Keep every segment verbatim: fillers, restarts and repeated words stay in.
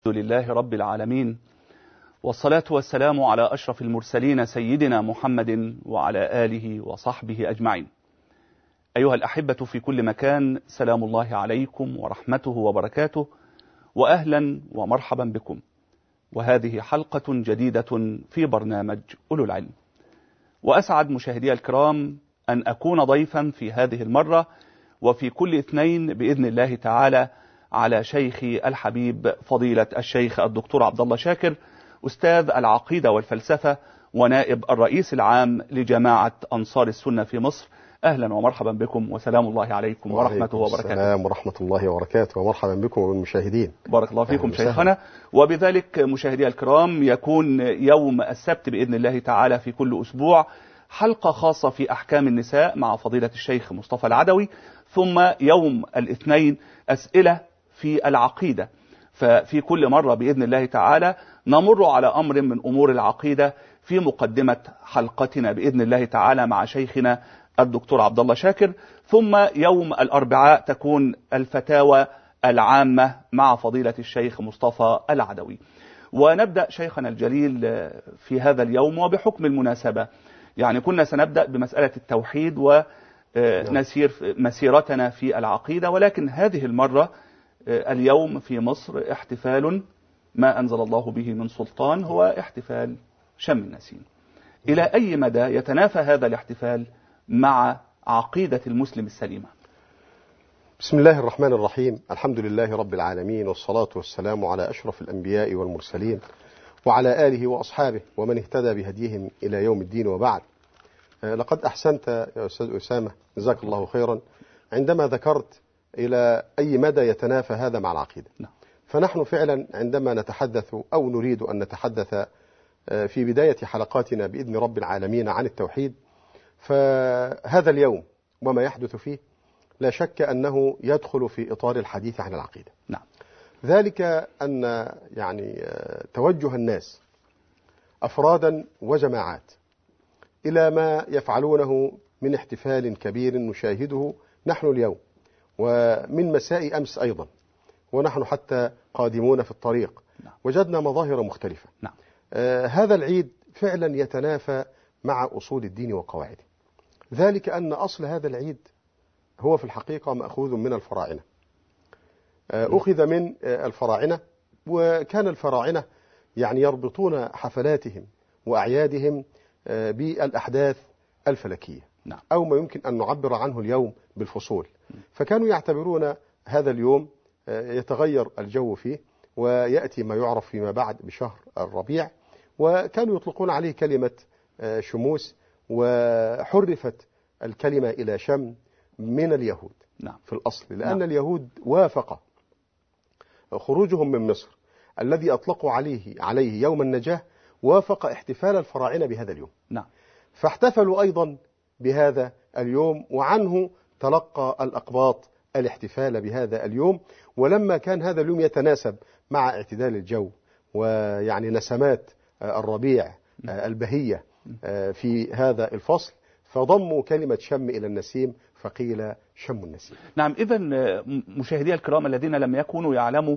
الحمد لله رب العالمين، والصلاة والسلام على أشرف المرسلين سيدنا محمد وعلى آله وصحبه أجمعين. أيها الأحبة في كل مكان، سلام الله عليكم ورحمته وبركاته، وأهلا ومرحبا بكم. وهذه حلقة جديدة في برنامج أولو العلم، وأسعد مشاهدي الكرام أن أكون ضيفا في هذه المرة وفي كل اثنين بإذن الله تعالى على شيخي الحبيب فضيلة الشيخ الدكتور عبد الله شاكر، أستاذ العقيدة والفلسفة ونائب الرئيس العام لجماعة أنصار السنة في مصر. أهلا ومرحبا بكم، وسلام الله عليكم ورحمته وبركاته. السلام ورحمة الله وبركاته، ومرحبا بكم والمشاهدين. بارك الله فيكم شيخنا. وبذلك مشاهدي الكرام يكون يوم السبت بإذن الله تعالى في كل أسبوع حلقة خاصة في أحكام النساء مع فضيلة الشيخ مصطفى العدوي، ثم يوم الاثنين أسئلة في العقيدة. ففي كل مرة بإذن الله تعالى نمر على أمر من أمور العقيدة في مقدمة حلقتنا بإذن الله تعالى مع شيخنا الدكتور عبد الله شاكر، ثم يوم الأربعاء تكون الفتاوى العامة مع فضيلة الشيخ مصطفى العدوي. ونبدأ شيخنا الجليل في هذا اليوم، وبحكم المناسبة يعني كنا سنبدأ بمسألة التوحيد ونسير مسيرتنا في العقيدة، ولكن هذه المرة اليوم في مصر احتفال ما أنزل الله به من سلطان، هو احتفال شم النسيم. إلى أي مدى يتنافى هذا الاحتفال مع عقيدة المسلم السليمة؟ بسم الله الرحمن الرحيم، الحمد لله رب العالمين، والصلاة والسلام على أشرف الأنبياء والمرسلين وعلى آله وأصحابه ومن اهتدى بهديهم إلى يوم الدين، وبعد. لقد أحسنت يا أستاذ أسامة جزاك الله خيرا عندما ذكرت إلى أي مدى يتنافى هذا مع العقيدة. فنحن فعلا عندما نتحدث أو نريد أن نتحدث في بداية حلقاتنا بإذن رب العالمين عن التوحيد، فهذا اليوم وما يحدث فيه لا شك أنه يدخل في إطار الحديث عن العقيدة. نعم. ذلك أن يعني توجه الناس أفرادا وجماعات إلى ما يفعلونه من احتفال كبير نشاهده نحن اليوم ومن مساء أمس أيضا، ونحن حتى قادمون في الطريق وجدنا مظاهر مختلفة. نعم. آه هذا العيد فعلا يتنافى مع أصول الدين وقواعده، ذلك أن أصل هذا العيد هو في الحقيقة مأخوذ من الفراعنة. آه أخذ من آه الفراعنة، وكان الفراعنة يعني يربطون حفلاتهم وأعيادهم آه بالأحداث الفلكية. نعم. أو ما يمكن أن نعبر عنه اليوم بالفصول. فكانوا يعتبرون هذا اليوم يتغير الجو فيه ويأتي ما يعرف فيما بعد بشهر الربيع، وكانوا يطلقون عليه كلمة شموس، وحرفت الكلمة إلى شم من اليهود. نعم. في الأصل لأن نعم. اليهود وافق خروجهم من مصر الذي أطلقوا عليه عليه يوم النجاة، وافق احتفال الفراعنة بهذا اليوم. نعم. فاحتفلوا أيضا بهذا اليوم، وعنه تلقى الأقباط الاحتفال بهذا اليوم. ولما كان هذا اليوم يتناسب مع اعتدال الجو ويعني نسمات الربيع البهية في هذا الفصل، فضموا كلمة شم إلى النسيم فقيل شم النسيم. نعم. إذن مشاهدي الكرام الذين لم يكونوا يعلموا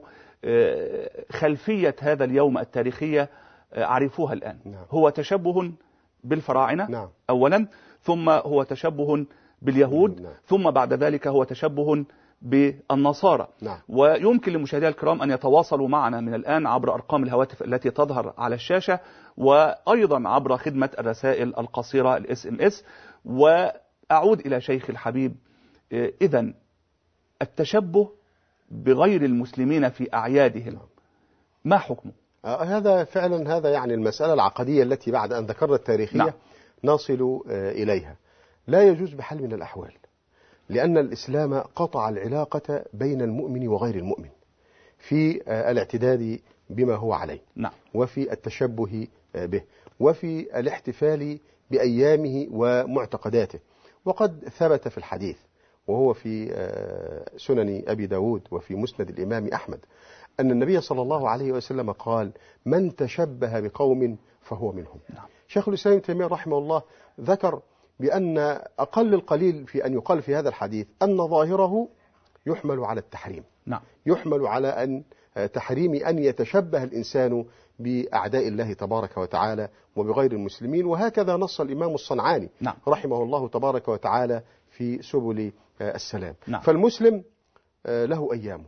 خلفية هذا اليوم التاريخية عرفوها الآن. نعم. هو تشبه بالفراعنة. نعم. أولا، ثم هو تشبه باليهود. نعم. ثم بعد ذلك هو تشبه بالنصارى. نعم. ويمكن لمشاهدي الكرام أن يتواصلوا معنا من الآن عبر أرقام الهواتف التي تظهر على الشاشة، وأيضا عبر خدمة الرسائل القصيرة الاس ام اس. وأعود إلى شيخ الحبيب، إذن التشبه بغير المسلمين في أعيادهم ما حكمه؟ آه هذا فعلا هذا يعني المسألة العقدية التي بعد أن ذكرنا التاريخية. نعم. نصل آه إليها. لا يجوز بحال من الأحوال، لأن الإسلام قطع العلاقة بين المؤمن وغير المؤمن في آه الاعتداد بما هو عليه. نعم. وفي التشبه آه به، وفي الاحتفال بأيامه ومعتقداته. وقد ثبت في الحديث، وهو في آه سنن أبي داود وفي مسند الإمام أحمد، أن النبي صلى الله عليه وسلم قال: من تشبه بقوم فهو منهم. نعم. شيخ الإسلام ابن تيمية رحمه الله ذكر بأن أقل القليل في أن يقال في هذا الحديث أن ظاهره يحمل على التحريم. نعم. يحمل على أن تحريم أن يتشبه الإنسان بأعداء الله تبارك وتعالى وبغير المسلمين. وهكذا نص الإمام الصنعاني نعم. رحمه الله تبارك وتعالى في سبل السلام. نعم. فالمسلم له أيامه،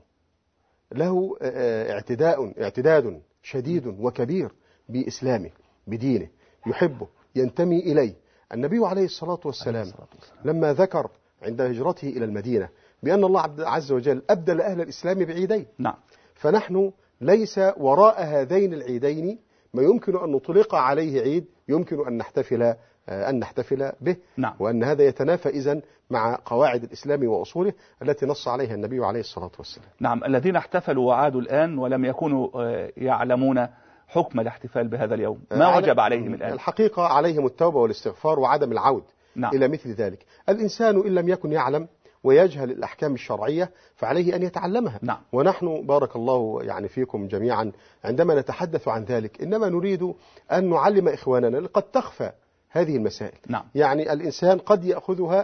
له اعتداء اعتداد شديد وكبير بإسلامه بدينه، يحبه ينتمي إليه. النبي عليه الصلاة والسلام لما ذكر عند هجرته إلى المدينة بأن الله عز وجل أبدل أهل الإسلام بعيدين. نعم. فنحن ليس وراء هذين العيدين ما يمكن أن نطلق عليه عيد يمكن أن نحتفل أن نحتفل به. نعم. وأن هذا يتنافى إذن مع قواعد الإسلام وأصوله التي نص عليها النبي عليه الصلاة والسلام. نعم. الذين احتفلوا وعادوا الآن ولم يكونوا يعلمون حكم الاحتفال بهذا اليوم، ما وجب عليهم الآن؟ الحقيقة عليهم التوبة والاستغفار وعدم العود نعم. إلى مثل ذلك. الإنسان إن لم يكن يعلم ويجهل الأحكام الشرعية فعليه أن يتعلمها. نعم. ونحن بارك الله يعني فيكم جميعا عندما نتحدث عن ذلك إنما نريد أن نعلم إخواننا قد تخفى هذه المسائل. نعم. يعني الإنسان قد يأخذها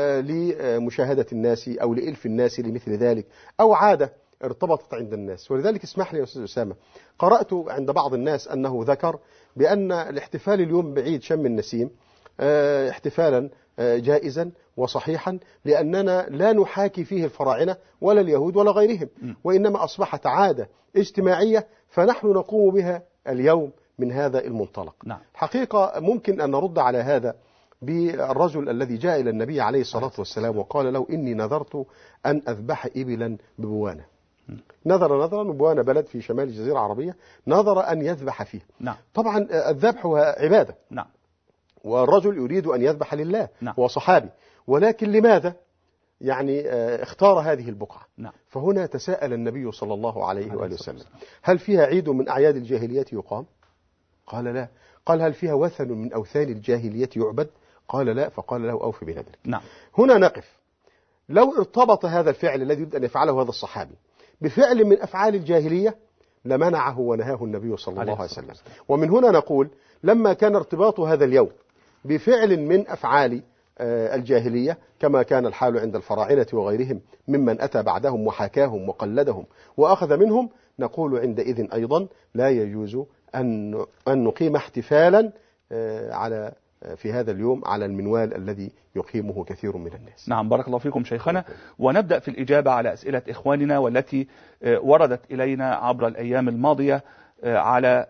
لمشاهدة الناس أو لإلف الناس لمثل ذلك، أو عادة ارتبطت عند الناس. ولذلك اسمح لي يا أستاذ أسامة، قرأت عند بعض الناس أنه ذكر بأن الاحتفال اليوم بعيد شم النسيم احتفالا جائزا وصحيحا، لأننا لا نحاكي فيه الفراعنة ولا اليهود ولا غيرهم، وإنما أصبحت عادة اجتماعية فنحن نقوم بها اليوم من هذا المنطلق. نعم. حقيقة ممكن أن نرد على هذا بالرجل الذي جاء إلى النبي عليه الصلاة والسلام وقال له إني نذرت أن أذبح إبلا ببوانة. نذر نذرا، بوانة بلد في شمال الجزيرة العربية، نذر أن يذبح فيه. نعم. طبعا الذبح هو عبادة. نعم. والرجل يريد أن يذبح لله. نعم. هو صحابي، ولكن لماذا يعني اختار هذه البقعة؟ نعم. فهنا تساءل النبي صلى الله عليه وآله وسلم هل فيها عيد من أعياد الجاهلية يقام؟ قال لا. قال هل فيها وثن من أوثان الجاهلية يعبد؟ قال لا. فقال له أوف بنذرك. نعم. هنا نقف. لو ارتبط هذا الفعل الذي يريد أن يفعله هذا الصحابي بفعل من أفعال الجاهلية لمنعه ونهاه النبي صلى الله عليه وسلم. ومن هنا نقول لما كان ارتباط هذا اليوم بفعل من أفعال الجاهلية كما كان الحال عند الفراعنة وغيرهم ممن أتى بعدهم وحكاهم وقلدهم وأخذ منهم، نقول عندئذ أيضا لا يجوز أن أن نقيم احتفالا على في هذا اليوم على المنوال الذي يقيمه كثير من الناس. نعم. بارك الله فيكم شيخنا. ونبدأ في الإجابة على أسئلة إخواننا والتي وردت إلينا عبر الأيام الماضية على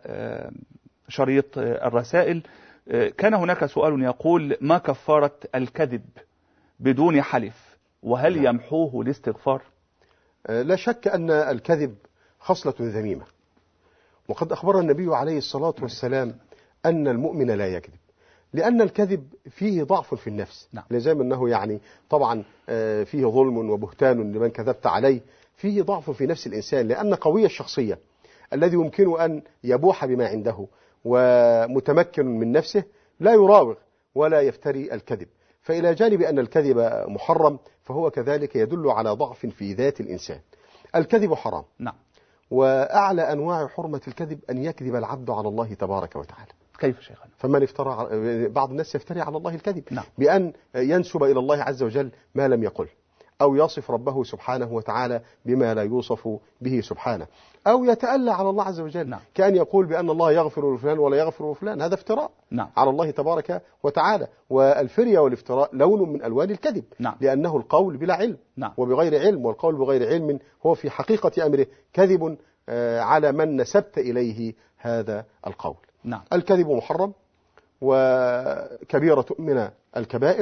شريط الرسائل. كان هناك سؤال يقول ما كفارة الكذب بدون حلف، وهل يمحوه الاستغفار؟ لا شك أن الكذب خصلة ذميمة، وقد أخبر النبي عليه الصلاة والسلام أن المؤمن لا يكذب، لأن الكذب فيه ضعف في النفس. نعم. لزي أنه يعني طبعا فيه ظلم وبهتان لمن كذبت عليه، فيه ضعف في نفس الإنسان، لأن قوي الشخصية الذي يمكن أن يبوح بما عنده ومتمكن من نفسه لا يراوغ ولا يفتري الكذب. فإلى جانب أن الكذب محرم فهو كذلك يدل على ضعف في ذات الإنسان. الكذب حرام. نعم. وأعلى أنواع حرمة الكذب أن يكذب العبد على الله تبارك وتعالى. كيف شيخنا؟ فمن افترى، بعض الناس يفتري على الله الكذب. نعم. بأن ينسب إلى الله عز وجل ما لم يقل، أو يصف ربه سبحانه وتعالى بما لا يوصف به سبحانه، أو يتألى على الله عز وجل. نعم. كأن يقول بأن الله يغفر لفلان ولا يغفر لفلان، هذا افتراء. نعم. على الله تبارك وتعالى. والفرية والافتراء لون من ألوان الكذب. نعم. لأنه القول بلا علم. نعم. وبغير علم، والقول بغير علم هو في حقيقة أمره كذب على من نسبت إليه هذا القول. نعم. الكذب محرم وكبيرة من الكبائر،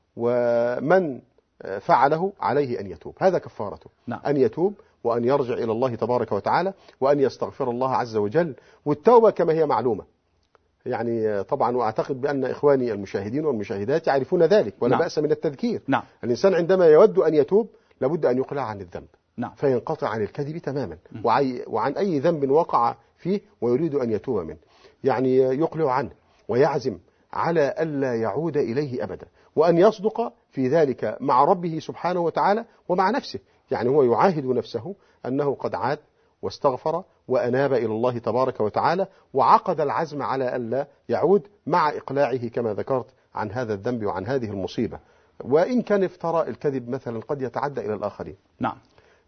ومن فعله عليه أن يتوب، هذا كفارته. نعم. أن يتوب وأن يرجع إلى الله تبارك وتعالى وأن يستغفر الله عز وجل. والتوبة كما هي معلومة يعني طبعا، وأعتقد بأن إخواني المشاهدين والمشاهدات يعرفون ذلك ولا نعم. بأس من التذكير. نعم. الإنسان عندما يود أن يتوب لابد أن يقلع عن الذنب. نعم. فينقطع عن الكذب تماما وعن أي ذنب وقع فيه ويريد أن يتوب منه، يعني يقلع عنه ويعزم على ألا يعود إليه أبدا، وأن يصدق في ذلك مع ربه سبحانه وتعالى ومع نفسه. يعني هو يعاهد نفسه أنه قد عاد واستغفر وأناب إلى الله تبارك وتعالى وعقد العزم على ألا يعود مع إقلاعه كما ذكرت عن هذا الذنب وعن هذه المصيبة. وإن كان افتراء الكذب مثلا قد يتعدى إلى الآخرين. نعم.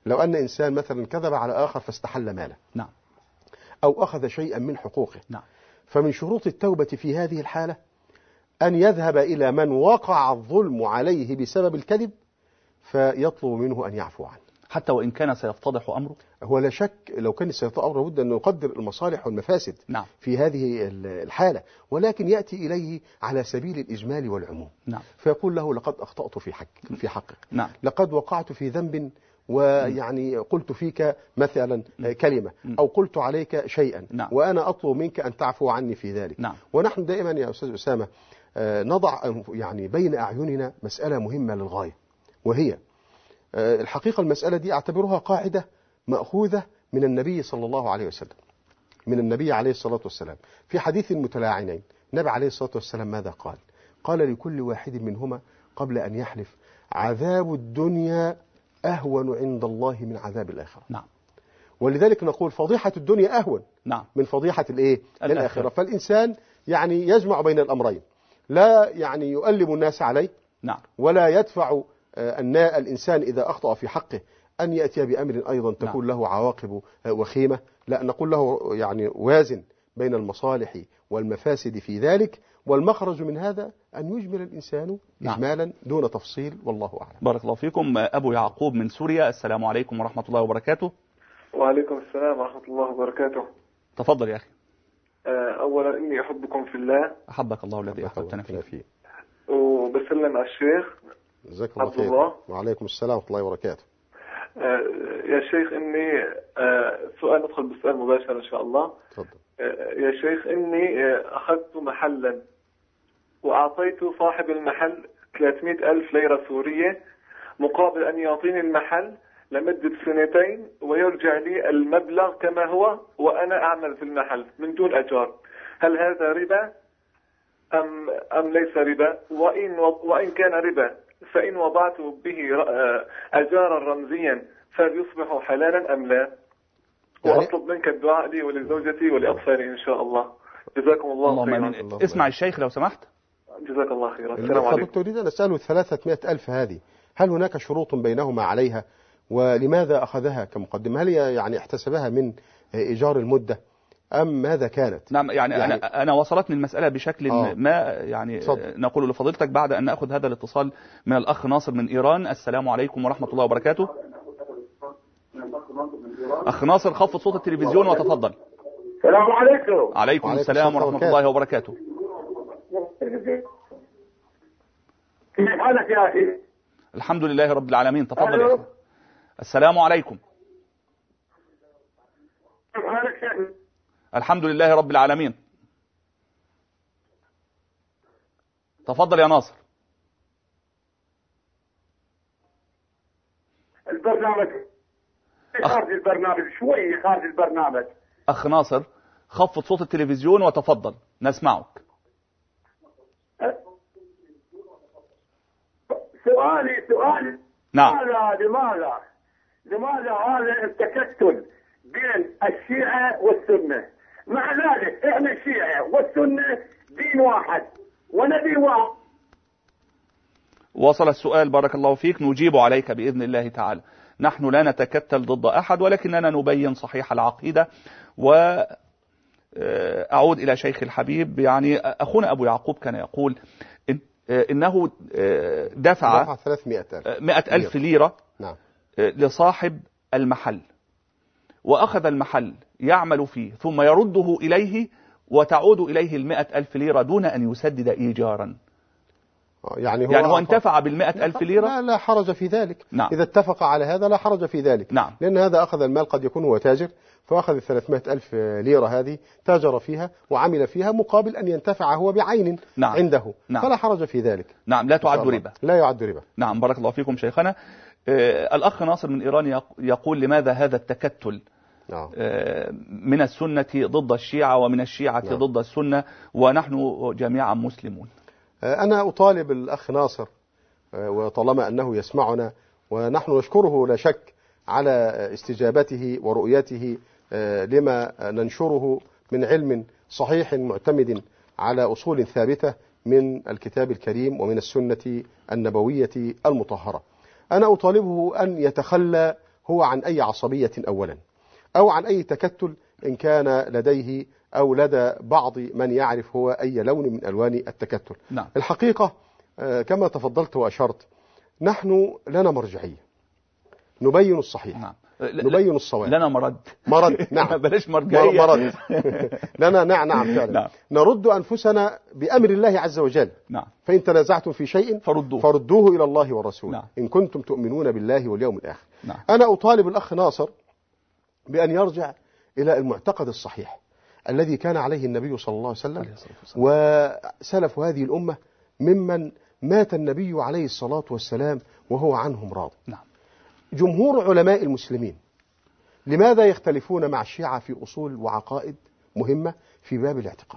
لو أن إنسان مثلا كذب على آخر فاستحل ماله، نعم، أو أخذ شيئا من حقوقه، نعم، فمن شروط التوبة في هذه الحالة أن يذهب إلى من وقع الظلم عليه بسبب الكذب فيطلب منه أن يعفو عنه، حتى وإن كان سيفتضح أمره. هو لا شك لو كان سيفتضح أمره لابد أن نقدر المصالح والمفاسد نعم. في هذه الحالة، ولكن يأتي إليه على سبيل الإجمال والعموم. نعم. فيقول له لقد أخطأت في حق في حقك، نعم. لقد وقعت في ذنب ويعني قلت فيك مثلا كلمة أو قلت عليك شيئا، نعم. وأنا أطلب منك أن تعفو عني في ذلك. نعم. ونحن دائما يا أستاذ أسامة نضع يعني بين أعيننا مسألة مهمة للغاية، وهي الحقيقة المسألة دي أعتبرها قاعدة مأخوذة من النبي صلى الله عليه وسلم، من النبي عليه الصلاة والسلام في حديث المتلاعنين. النبي عليه الصلاة والسلام ماذا قال؟ قال لكل واحد منهما قبل أن يحلف: عذاب الدنيا أهون عند الله من عذاب الآخرة. نعم. ولذلك نقول فضيحة الدنيا أهون نعم. من فضيحة الإيه؟ الآخرة. الآخرة. فالإنسان يعني يجمع بين الأمرين، لا يعني يؤلم الناس عليه، نعم، ولا يدفع أن الإنسان إذا أخطأ في حقه أن يأتي بأمر أيضا تكون له عواقب وخيمة. لا، نقول له يعني وازن بين المصالح والمفاسد في ذلك، والمخرج من هذا أن يجمل الإنسان إجمالا دون تفصيل، والله أعلم. بارك الله فيكم. أبو يعقوب من سوريا، السلام عليكم ورحمة الله وبركاته. وعليكم السلام ورحمة الله وبركاته. تفضل يا أخي. أولا إني أحبكم في الله. أحبك الله الذي أحببتنا فيه. وبسلم على الشيخ جزاك الله خير. وعليكم السلام ورحمة الله وبركاته. يا شيخ إني سؤال، ندخل بالسؤال مباشرة إن شاء الله. تفضل. يا شيخ إني أخذت محلا وأعطيت صاحب المحل ثلاثمائة ألف ليرة سورية مقابل أن يعطيني المحل لمدة سنتين ويرجع لي المبلغ كما هو وأنا أعمل في المحل من دون أجار. هل هذا ربا أم أم ليس ربا؟ وإن وإن كان ربا فإن وضعت به أجارا رمزيا فليصبح حلالا أم لا؟ وأطلب منك الدعاء لي ولزوجتي ولأطفالي إن شاء الله. جزاكم الله خيرا. اسمع الشيخ لو سمحت. جزاك الله خيرا. السلام عليكم. تريد أن أسأله ثلاثمائة ألف هذه، هل هناك شروط بينهما عليها؟ ولماذا أخذها كمقدمة؟ هل يعني احتسبها من إيجار المدة أم ماذا كانت؟ نعم، يعني, يعني أنا, أنا وصلتني المسألة بشكل آه. ما يعني صد. نقول لفضيلتك بعد أن نأخذ هذا الاتصال من الأخ ناصر من إيران. السلام عليكم ورحمة الله وبركاته. أخ ناصر، خفض صوت التلفزيون وتفضل. السلام عليكم. عليكم السلام ورحمة الله وبركاته. كيف حالك يا أخي؟ الحمد لله رب العالمين. تفضل يا أخي. السلام عليكم. كيف حالك يا أخي؟ الحمد لله رب العالمين. تفضل يا ناصر. البرنامج خارج البرنامج شوي خارج البرنامج. أخ ناصر، خفض صوت التلفزيون وتفضل نسمعك. سؤالي سؤالي نعم. لماذا لماذا لماذا هذا التكتل بين الشيعة والسنة؟ مع ذلك احنا الشيعة والسنة دين واحد ونبي واحد. وصل السؤال، بارك الله فيك، نجيب عليك بإذن الله تعالى. نحن لا نتكتل ضد أحد، ولكننا نبين صحيح العقيدة. وأعود إلى شيخ الحبيب، يعني أخونا أبو يعقوب كان يقول إن إنه دفع مئة ألف ليرة نعم. لصاحب المحل، وأخذ المحل يعمل فيه ثم يرده إليه وتعود إليه المئة ألف ليرة دون أن يسدد إيجارا. يعني هو, يعني هو انتفع بالمئة ألف ليرة. لا, لا حرج في ذلك. نعم. إذا اتفق على هذا لا حرج في ذلك. نعم. لأن هذا أخذ المال، قد يكون هو تاجر فأخذ الثلاثمائة ألف ليرة هذه تاجر فيها وعمل فيها مقابل أن ينتفع هو بعين نعم. عنده. نعم. فلا حرج في ذلك. نعم، لا تعد ربا. لا يعد ربا. نعم، بارك الله فيكم شيخنا. آه الأخ ناصر من إيران يقول لماذا هذا التكتل نعم. آه من السنة ضد الشيعة ومن الشيعة نعم. ضد السنة ونحن جميعا مسلمون؟ أنا أطالب الأخ ناصر، وطالما أنه يسمعنا ونحن نشكره لا شك على استجابته ورؤيته لما ننشره من علم صحيح معتمد على أصول ثابتة من الكتاب الكريم ومن السنة النبوية المطهرة. أنا أطالبه أن يتخلى هو عن أي عصبية أولا، أو عن أي تكتل إن كان لديه أو لدى بعض من يعرف هو أي لون من ألوان التكتل. نعم. الحقيقة كما تفضلت وأشرت، نحن لنا مرجعية، نبين الصحيح. نعم. نبين الصواب. لنا مرد مرد نعم بلاش مرجعية. مرد لنا نعم نعم فعلا. نعم. نرد أنفسنا بأمر الله عز وجل. نعم. فإن تنازعتم في شيء فردوه, فردوه إلى الله والرسول. نعم. إن كنتم تؤمنون بالله واليوم الآخر. نعم. أنا أطالب الأخ ناصر بأن يرجع إلى المعتقد الصحيح الذي كان عليه النبي صلى الله عليه وسلم وسلف هذه الأمة ممن مات النبي عليه الصلاة والسلام وهو عنهم راض. نعم. جمهور علماء المسلمين لماذا يختلفون مع الشيعة في أصول وعقائد مهمة في باب الاعتقاد؟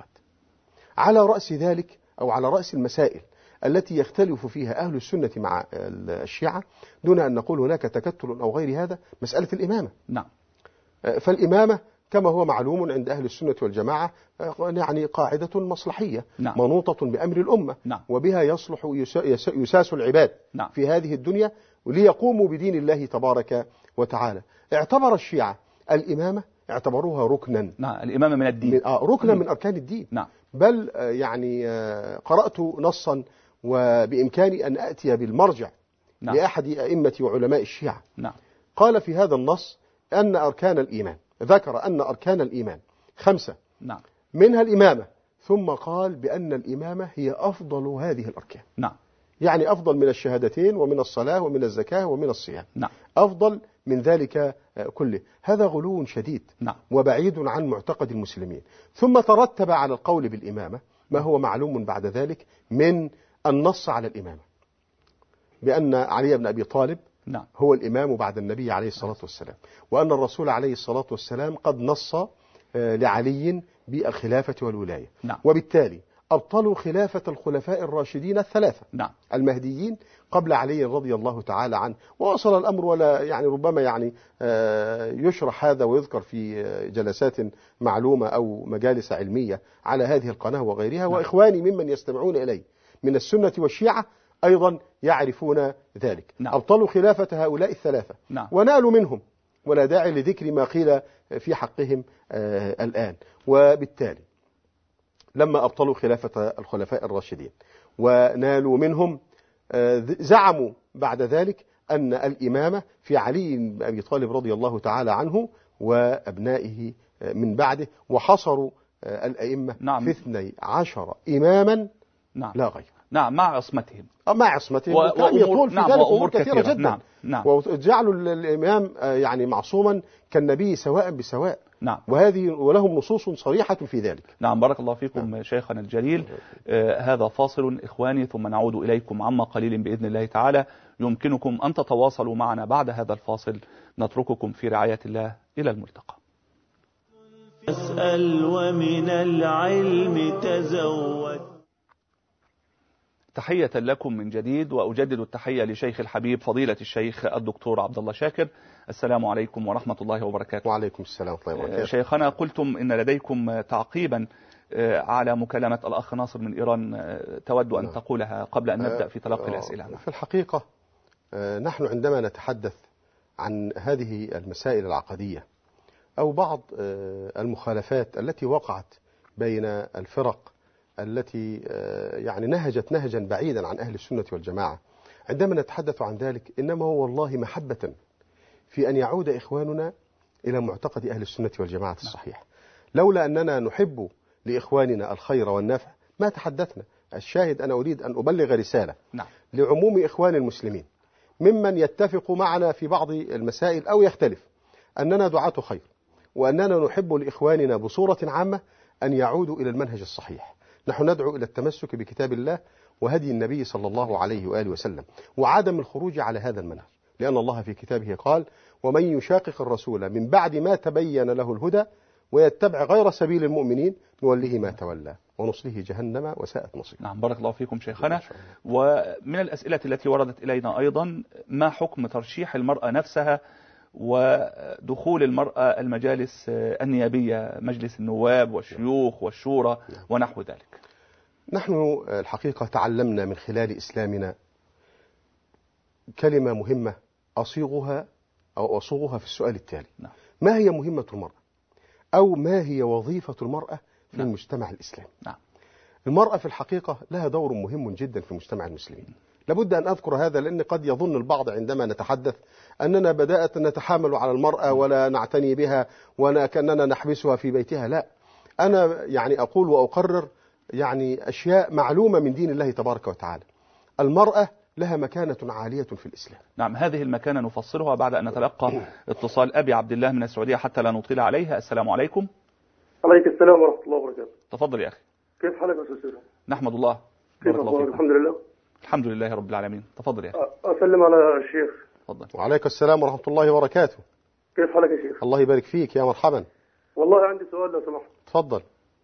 على رأس ذلك أو على رأس المسائل التي يختلف فيها أهل السنة مع الشيعة دون أن نقول هناك تكتل أو غير هذا، مسألة الإمامة. نعم. فالإمامة كما هو معلوم عند أهل السنة والجماعة يعني قاعدة مصلحية. نعم. منوطة بأمر الأمة. نعم. وبها يصلح يساس العباد. نعم. في هذه الدنيا وليقوموا بدين الله تبارك وتعالى. اعتبر الشيعة الإمامة اعتبروها ركنا. نعم. الإمامة من الدين. من آه ركنا من أركان الدين. نعم. بل آه يعني آه قرأت نصا وبإمكاني أن أتي بالمرجع. نعم. لأحد أئمة وعلماء الشيعة. نعم. قال في هذا النص أن أركان الإيمان، ذكر أن أركان الإيمان خمسة. نعم. منها الإمامة، ثم قال بأن الإمامة هي أفضل هذه الأركان. نعم. يعني أفضل من الشهادتين ومن الصلاة ومن الزكاة ومن الصيام. نعم. أفضل من ذلك كله. هذا غلو شديد. نعم. وبعيد عن معتقد المسلمين. ثم ترتب على القول بالإمامة ما هو معلوم بعد ذلك من النص على الإمامة بأن علي بن أبي طالب نعم. هو الإمام بعد النبي عليه الصلاة والسلام، وأن الرسول عليه الصلاة والسلام قد نص لعلي بالخلافة والولاية. نعم. وبالتالي أبطلوا خلافة الخلفاء الراشدين الثلاثة. نعم. المهديين قبل علي رضي الله تعالى عنه. ووصل الأمر ولا يعني ربما يعني يشرح هذا ويذكر في جلسات معلومة أو مجالس علمية على هذه القناة وغيرها. نعم. وإخواني ممن يستمعون إلي من السنة والشيعة أيضا يعرفون ذلك. نعم. أبطلوا خلافة هؤلاء الثلاثة. نعم. ونالوا منهم، ولا داعي لذكر ما قيل في حقهم آه الآن. وبالتالي لما أبطلوا خلافة الخلفاء الراشدين ونالوا منهم آه زعموا بعد ذلك أن الإمامة في علي بن أبي طالب رضي الله تعالى عنه وأبنائه آه من بعده، وحصروا آه الأئمة نعم. في اثني عشر إماما. نعم. لا غير. نعم. مع عصمتهم. مع عصمتهم. و... وكان يطول في نعم. ذلك أمور كثيرة, كثيرة جدا. نعم. نعم. وجعلوا الإمام يعني معصوما كالنبي سواء بسواء. نعم. وهذه ولهم نصوص صريحة في ذلك. نعم. بارك الله فيكم. نعم. شيخنا الجليل. آه هذا فاصل إخواني، ثم نعود إليكم عما قليل بإذن الله تعالى. يمكنكم أن تتواصلوا معنا بعد هذا الفاصل. نترككم في رعاية الله، إلى الملتقى. اسأل ومن العلم تزود. تحية لكم من جديد، وأجدد التحية لشيخ الحبيب فضيلة الشيخ الدكتور عبد الله شاكر. السلام عليكم ورحمة الله وبركاته. وعليكم السلام ورحمة الله وبركاته. شيخنا، قلتم إن لديكم تعقيبا على مكالمة الأخ ناصر من إيران تود أن تقولها قبل أن نبدأ في تلقي الأسئلة. في الحقيقة نحن عندما نتحدث عن هذه المسائل العقدية أو بعض المخالفات التي وقعت بين الفرق التي يعني نهجت نهجا بعيدا عن أهل السنة والجماعة، عندما نتحدث عن ذلك إنما هو والله محبة في أن يعود إخواننا إلى معتقد أهل السنة والجماعة الصحيح. لولا أننا نحب لإخواننا الخير والنفع ما تحدثنا. الشاهد أنا أريد أن أبلغ رسالة نعم. لعموم إخوان المسلمين ممن يتفق معنا في بعض المسائل أو يختلف، أننا دعاة خير، وأننا نحب لإخواننا بصورة عامة أن يعودوا إلى المنهج الصحيح. نحن ندعو إلى التمسك بكتاب الله وهدي النبي صلى الله عليه وآله وسلم، وعدم الخروج على هذا المنهج، لأن الله في كتابه قال: ومن يشاقق الرسول من بعد ما تبين له الهدى ويتبع غير سبيل المؤمنين نوله ما تولى ونصله جهنم وساءت مصيره. نعم. بارك الله فيكم شيخنا. ومن الأسئلة التي وردت إلينا أيضا، ما حكم ترشيح المرأة نفسها ودخول المرأة المجالس النيابية، مجلس النواب والشيوخ والشورى ونحو ذلك؟ نحن الحقيقة تعلمنا من خلال إسلامنا كلمة مهمة أصيغها أو أصوغها في السؤال التالي. نعم. ما هي مهمة المرأة؟ أو ما هي وظيفة المرأة في نعم. المجتمع الإسلامي؟ نعم. المرأة في الحقيقة لها دور مهم جدا في مجتمع المسلمين. لابد أن أذكر هذا لأن قد يظن البعض عندما نتحدث أننا بدأت نتحامل على المرأة ولا نعتني بها وكأننا نحبسها في بيتها. لا، أنا يعني أقول وأقرر يعني أشياء معلومة من دين الله تبارك وتعالى. المرأة لها مكانة عالية في الإسلام. نعم، هذه المكانة نفصلها بعد أن نتلقى اتصال أبي عبد الله من السعودية حتى لا نطيل عليها. السلام عليكم. عليك السلام ورحمة الله وبركاته. تفضل يا أخي. كيف حالك يا أستاذ؟ نحمد الله. كيف الله؟ الحمد لله. الحمد لله رب العالمين. تفضل يا أخي. أسلم على الشيخ. تفضل. وعليك السلام ورحمة الله وبركاته. كيف حالك يا شيخ؟ الله يبارك فيك، يا مرحبا. والله عندي سؤال لو سمحت. تفضل.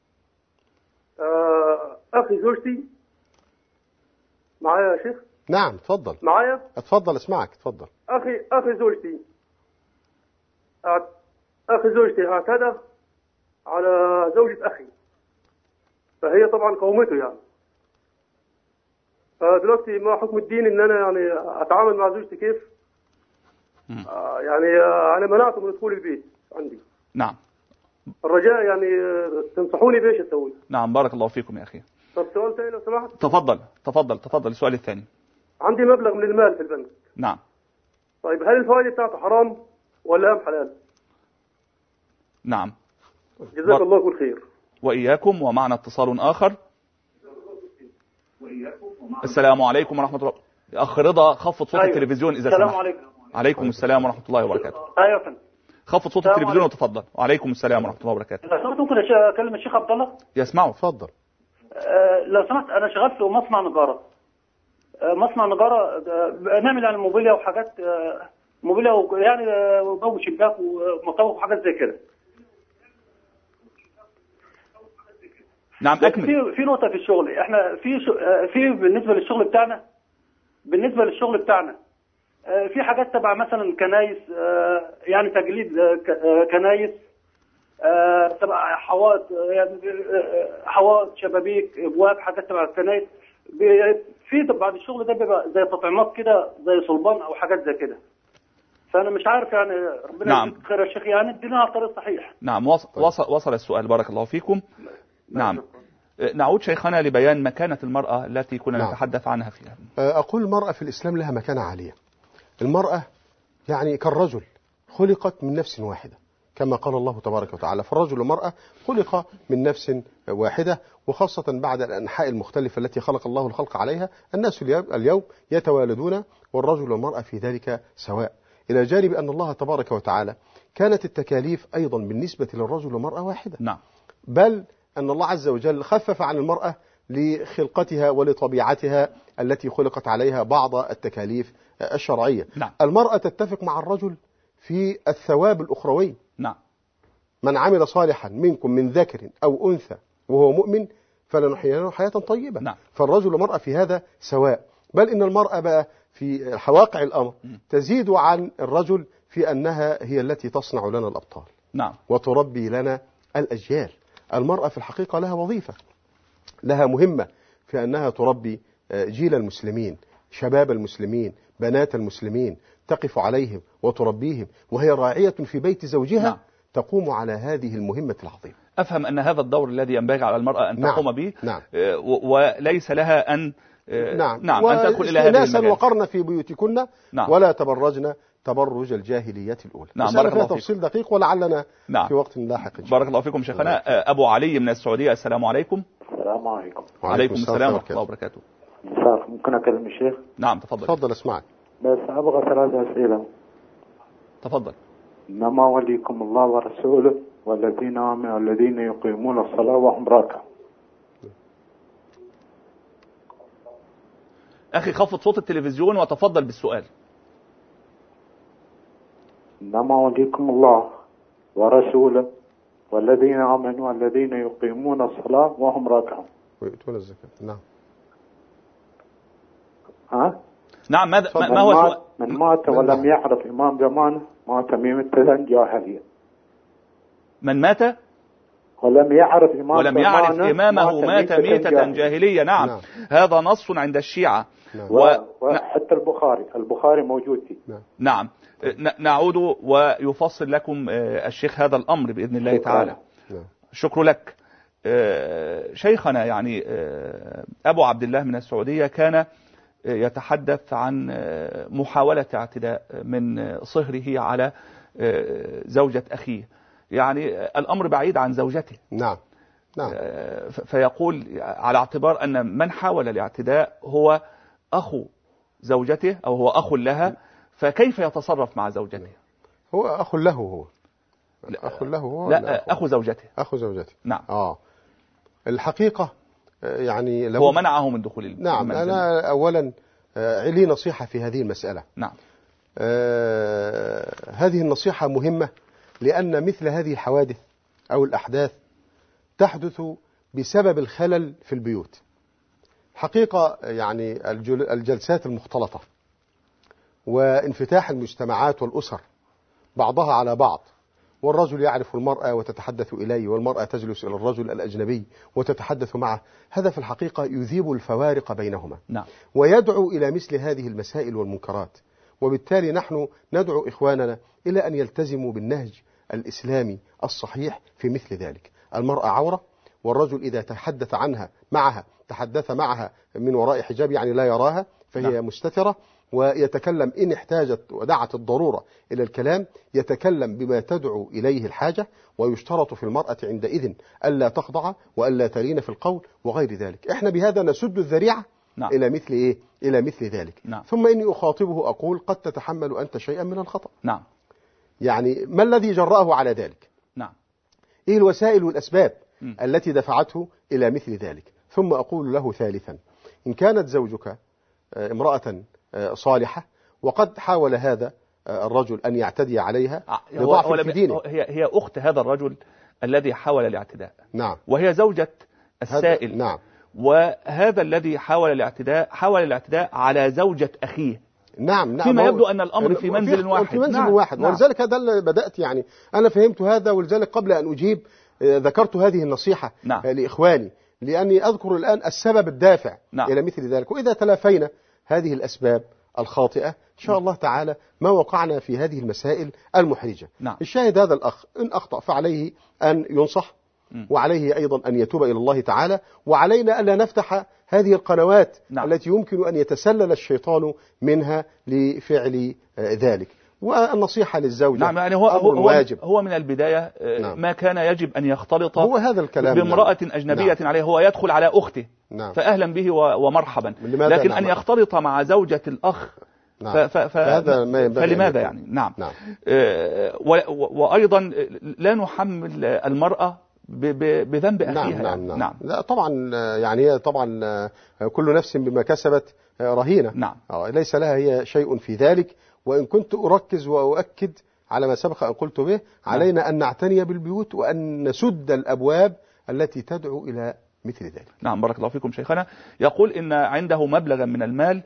آه أخي زوجتي معايا يا شيخ؟ نعم تفضل. معايا؟ اتفضل اسمعك. تفضل. أخي أخي زوجتي أعت... أخي زوجتي اعتدى على زوجة أخي، فهي طبعا قومته يعني. فدلوقتي ما حكم الدين إن أنا يعني أتعامل مع زوجتي كيف؟ آه يعني آه أنا منعته من دخول البيت عندي. نعم. الرجاء يعني تنصحوني بإيش أسوي؟ نعم بارك الله فيكم يا أخي. طب سؤال ثاني لو سمحت. تفضل تفضل تفضل السؤال الثاني. عندي مبلغ من المال في البنك. نعم. طيب هل الفوائد بتاعته حرام ولا أم حلال؟ نعم. جزاك بر... الله كل خير. وإياكم. ومعنا اتصال آخر. السلام عليكم ورحمة الله. أخ رضا خفض صوت أيوة. التلفزيون إذا السلام سمحت. عليكم. عليكم السلام ورحمة الله وبركاته. أيوة فندم. خفض صوت التلفزيون وتفضل. وعليكم السلام ورحمة الله وبركاته. لو سمحت ممكن أكلم الشيخ عبد الله؟ يسمعه. تفضل. أه لو سمحت أنا شغال في مصنع نجارة. أه مصنع نجارة أه نعمل يعني موبيليا وحاجات أه موبيليا يعني جو شباك ومطابخ وحاجات زي كده. نعم أكمل. في في نقطة في الشغل احنا في شو في بالنسبة للشغل بتاعنا بالنسبة للشغل بتاعنا في حاجات تبع مثلا كنايس يعني تجليد كنايس تبع حوائط يعني حوائط شبابيك ابواب حاجات تبع الكنايس في بعد الشغل ده بيبقى زي تطعيمات كده زي صلبان او حاجات زي كده. فانا مش عارف يعني ربنا نعم. يجزيك خير يا شيخ يعني ادينا على الطريق الصحيح. نعم وصل وصل السؤال بارك الله فيكم. نعم. نعود شيخنا لبيان مكانة المرأة التي كنا نعم. نتحدث عنها فيها. أقول المرأة في الإسلام لها مكانة عالية. المرأة يعني كالرجل خلقت من نفس واحدة كما قال الله تبارك وتعالى، فالرجل والمرأة خلق من نفس واحدة، وخاصة بعد الأنحاء المختلفة التي خلق الله الخلق عليها. الناس اليوم يتوالدون والرجل والمرأة في ذلك سواء، إلى جانب أن الله تبارك وتعالى كانت التكاليف أيضا بالنسبة للرجل والمرأة واحدة. نعم. بل أن الله عز وجل خفف عن المرأة لخلقتها ولطبيعتها التي خلقت عليها بعض التكاليف الشرعية. نعم. المرأة تتفق مع الرجل في الثواب الأخروي. نعم. من عمل صالحا منكم من ذكر أو أنثى وهو مؤمن فلنحيينه حياة طيبة. نعم. فالرجل والمرأة في هذا سواء، بل إن المرأة بقى في حواقع الأمر تزيد عن الرجل في أنها هي التي تصنع لنا الأبطال. نعم. وتربي لنا الأجيال. المرأة في الحقيقة لها وظيفة، لها مهمة في أنها تربي جيل المسلمين، شباب المسلمين، بنات المسلمين، تقف عليهم وتربيهم، وهي راعية في بيت زوجها. نعم. تقوم على هذه المهمة العظيمة. أفهم أن هذا الدور الذي ينبغي على المرأة أن نعم. تقوم به. نعم. وليس لها أن نعم, نعم. أن تدخل إلى هذه المجال. وقرن في بيوتكن. نعم. ولا تبرجن تبرج الجاهلية الأولى. نعم. بارك الله فيكم. تفصيل دقيق ولعلنا نعم. في وقت لاحق. بارك الله فيكم شيخنا. أبو علي من السعودية. السلام عليكم. السلام عليكم. وعليكم السلام ورحمة الله وبركاته. ممكن أكلم الشيخ؟ نعم تفضل. تفضل اسمعك. بس أبغى ثلاث أسئلة. تفضل. إنما وليكم الله ورسوله والذين آمنوا الذين يقيمون الصلاة وهم راكعون. أخي خفض صوت التلفزيون وتفضل بالسؤال. إنما وليكم الله ورسوله والذين آمنوا الذين يقيمون الصلاة وهم راكعون. ويؤتون الزكاة. نعم. ها؟ نعم. ماذا ما هو سؤال؟ من مات ولم يعرف إمام زمانه مات ميتة جاهلية. من مات ولم يعرف إمام ولم يعرف زمانه إمامه مات ميتة جاهلية. جاهلية. نعم. نعم. هذا نص عند الشيعة. نعم. و... وحتى البخاري البخاري موجود فيه. نعم. نعم. ن- نعود ويفصل لكم آه، الشيخ هذا الأمر بإذن الله شكرا. تعالى. نعم. شكر لك. آه، شيخنا يعني آه، أبو عبد الله من السعودية كان آه، يتحدث عن آه، محاولة اعتداء من آه، صهره على آه، زوجة أخيه. يعني آه، الأمر بعيد عن زوجته. نعم. نعم. آه، ف- فيقول على اعتبار أن من حاول الاعتداء هو أخو زوجته أو هو أخ لها، فكيف يتصرف مع زوجته؟ هو أخ له هو أخ له هو لا، أخو زوجته. أخو زوجته. نعم. آه الحقيقة آه، يعني لو هو منعه من دخول المنزل. نعم. أنا أولا آه، لي نصيحة في هذه المسألة. نعم. آه، هذه النصيحة مهمة، لأن مثل هذه الحوادث أو الأحداث تحدث بسبب الخلل في البيوت. حقيقة يعني الجل- الجلسات المختلطة وانفتاح المجتمعات والأسر بعضها على بعض، والرجل يعرف المرأة وتتحدث إليه، والمرأة تجلس إلى الرجل الأجنبي وتتحدث معه، هذا في الحقيقة يذيب الفوارق بينهما. نعم. ويدعو إلى مثل هذه المسائل والمنكرات. وبالتالي نحن ندعو إخواننا إلى أن يلتزموا بالنهج الإسلامي الصحيح في مثل ذلك. المرأة عورة، والرجل إذا تحدث عنها معها تحدث معها من وراء حجاب، يعني لا يراها، فهي نعم. مستترة، ويتكلم إن احتاجت ودعت الضرورة إلى الكلام يتكلم بما تدعو إليه الحاجة. ويشترط في المرأة عندئذ ألا تخضع وألا تلين في القول وغير ذلك. إحنا بهذا نسد الذريعة نعم. إلى مثل إيه؟ إلى مثل ذلك. نعم. ثم إني أخاطبه أقول قد تتحمل أنت شيئا من الخطأ. نعم. يعني ما الذي جرأه على ذلك؟ نعم. إيه الوسائل والأسباب م. التي دفعته إلى مثل ذلك؟ ثم أقول له ثالثا: إن كانت زوجك آه، امرأة آه، صالحة، وقد حاول هذا آه، الرجل أن يعتدي عليها هو لضعف هو في لم- دينه. هي هي أخت هذا الرجل الذي حاول الاعتداء، نعم. وهي زوجة هذا- السائل. نعم. وهذا الذي حاول الاعتداء حاول الاعتداء على زوجة أخيه، نعم. نعم. فيما هو- يبدو أن الأمر في منزل في واحد. في منزل نعم. واحد. نعم. ولذلك هذا اللي بدأت، يعني أنا فهمت هذا، ولذلك قبل أن أجيب آه، ذكرت هذه النصيحة نعم. آه، لإخواني، لأني أذكر الآن السبب الدافع نعم. إلى مثل ذلك. وإذا تلافينا هذه الأسباب الخاطئة إن شاء الله تعالى ما وقعنا في هذه المسائل المحرجة. نعم. الشاهد هذا الأخ إن أخطأ فعليه أن ينصح، م. وعليه أيضا أن يتوب إلى الله تعالى، وعلينا ألا نفتح هذه القنوات نعم. التي يمكن أن يتسلل الشيطان منها لفعل آه، ذلك. والنصيحة للزوجة نعم. يعني هو أمر هو, واجب. هو من البداية آه، نعم. ما كان يجب أن يختلط هو هذا الكلام. بامرأة نعم. أجنبية نعم. عليه، هو يدخل على أخته، نعم. فأهلا به و- ومرحبا. لماذا لكن نعم. أن يختلط مع زوجة الأخ نعم. ف ف ف فهذا ما ينبغي أن فلماذا يكون. يعني؟ نعم. نعم. آه، و- و- وأيضا لا نحمل المرأة ب- ب- بذنب أخيها. نعم. يعني. نعم. نعم. نعم. لا طبعا آه، يعني هي طبعا آه، كل نفس بما كسبت آه، رهينة. نعم. آه، ليس لها هي شيء في ذلك. وإن كنت أركز وأؤكد على ما سبق أن قلت به، علينا أن نعتني بالبيوت وأن نسد الأبواب التي تدعو إلى مثل ذلك. نعم. بارك الله فيكم شيخنا. يقول إن عنده مبلغا من المال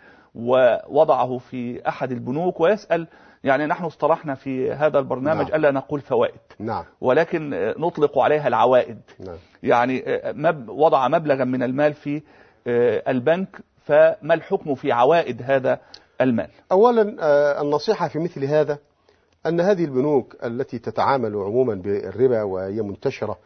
ووضعه في أحد البنوك، ويسأل، يعني نحن اصطلحنا في هذا البرنامج نعم. ألا نقول فوائد، نعم. ولكن نطلق عليها العوائد. نعم. يعني مب وضع مبلغا من المال في البنك، فما الحكم في عوائد هذا المال؟ أولا آه، النصيحة في مثل هذا أن هذه البنوك التي تتعامل عموما بالربا وهي منتشرة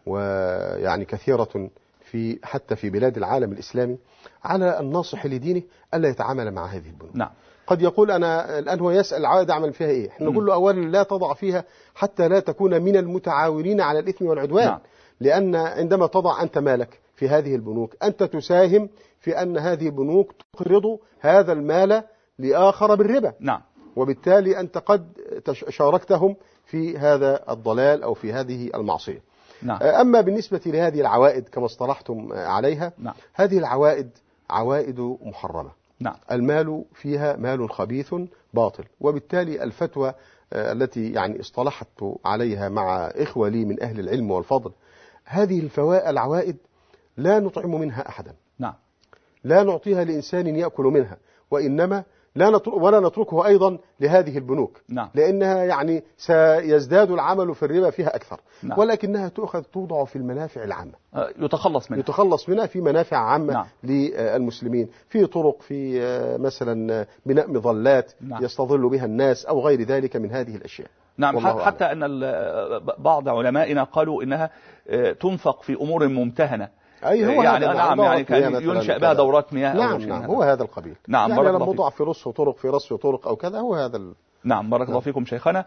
ويعني كثيرة في حتى في بلاد العالم الإسلامي، على الناصح لدينه ألا يتعامل مع هذه البنوك. نعم. قد يقول أنا الآن، هو يسأل العوائد أعمل فيها إيه؟ احنا نقول له أولا لا تضع فيها حتى لا تكون من المتعاونين على الإثم والعدوان. نعم. لأن عندما تضع أنت مالك في هذه البنوك أنت تساهم في أن هذه البنوك تقرض هذا المال لآخر بالربا. نعم. وبالتالي أنت قد شاركتهم في هذا الضلال أو في هذه المعصية. نعم. أما بالنسبة لهذه العوائد كما اصطلحتم عليها، نعم. هذه العوائد عوائد محرمة. نعم. المال فيها مال خبيث باطل. وبالتالي الفتوى التي يعني اصطلحت عليها مع إخوة لي من أهل العلم والفضل، هذه الفوائد العوائد لا نطعم منها أحدا، نعم. لا نعطيها لإنسان يأكل منها، وإنما لا نترك ولا نتركه أيضا لهذه البنوك. نعم. لأنها يعني سيزداد العمل في الربا فيها أكثر. نعم. ولكنها تؤخذ توضع في المنافع العامة، يتخلص منها يتخلص منها في منافع عامة. نعم. للمسلمين، في طرق، في مثلا بناء مظلات نعم. يستظل بها الناس أو غير ذلك من هذه الأشياء. نعم. حتى أن بعض علمائنا قالوا إنها تنفق في أمور ممتهنة. أي هو يعني هذا نعم، يعني كان ينشأ بها دورات مياه. نعم نعم هو هذا القبيل. نعم. يعني لما وضع في رصف طرق في رصف طرق أو كذا هو هذا ال... نعم. بارك الله فيكم شيخنا.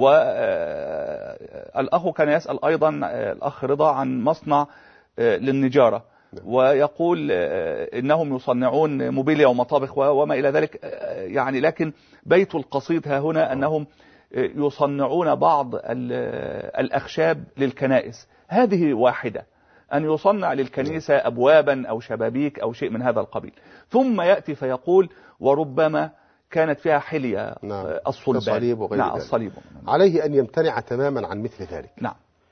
والأخ كان يسأل أيضا الأخ رضا عن مصنع للنجارة، ويقول إنهم يصنعون موبيليا ومطابخ وما إلى ذلك، يعني لكن بيت القصيد ها هنا أنهم يصنعون بعض الأخشاب للكنائس. هذه واحدة، أن يصنع للكنيسة أبوابا أو شبابيك أو شيء من هذا القبيل، ثم يأتي فيقول وربما كانت فيها حلية. نعم. الصلبان. الصليب وغير نعم. ذلك. الصليب. عليه أن يمتنع تماما عن مثل ذلك. نعم.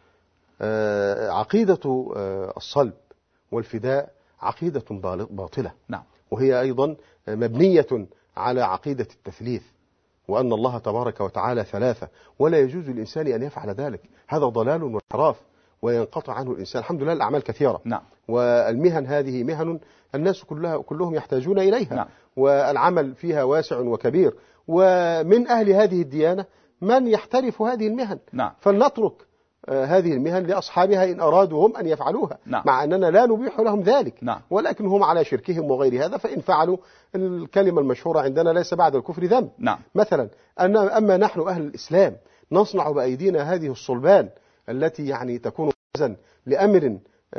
آه عقيدة آه الصلب والفداء عقيدة باطلة. نعم. وهي أيضا مبنية على عقيدة التثليث، وأن الله تبارك وتعالى ثلاثة، ولا يجوز للإنسان أن يفعل ذلك. هذا ضلال وانحراف وينقطع عنه الإنسان. الحمد لله الأعمال كثيرة. نعم. والمهن هذه مهن الناس كلها كلهم يحتاجون إليها. نعم. والعمل فيها واسع وكبير، ومن أهل هذه الديانة من يحترف هذه المهن. نعم. فلنترك هذه المهن لأصحابها إن أرادوا هم أن يفعلوها. نعم. مع أننا لا نبيح لهم ذلك. نعم. ولكن هم على شركهم وغير هذا، فإن فعلوا الكلمة المشهورة عندنا ليس بعد الكفر ذنب. نعم. مثلا أن أما نحن أهل الإسلام نصنع بأيدينا هذه الصلبان التي يعني تكون وزن لأمر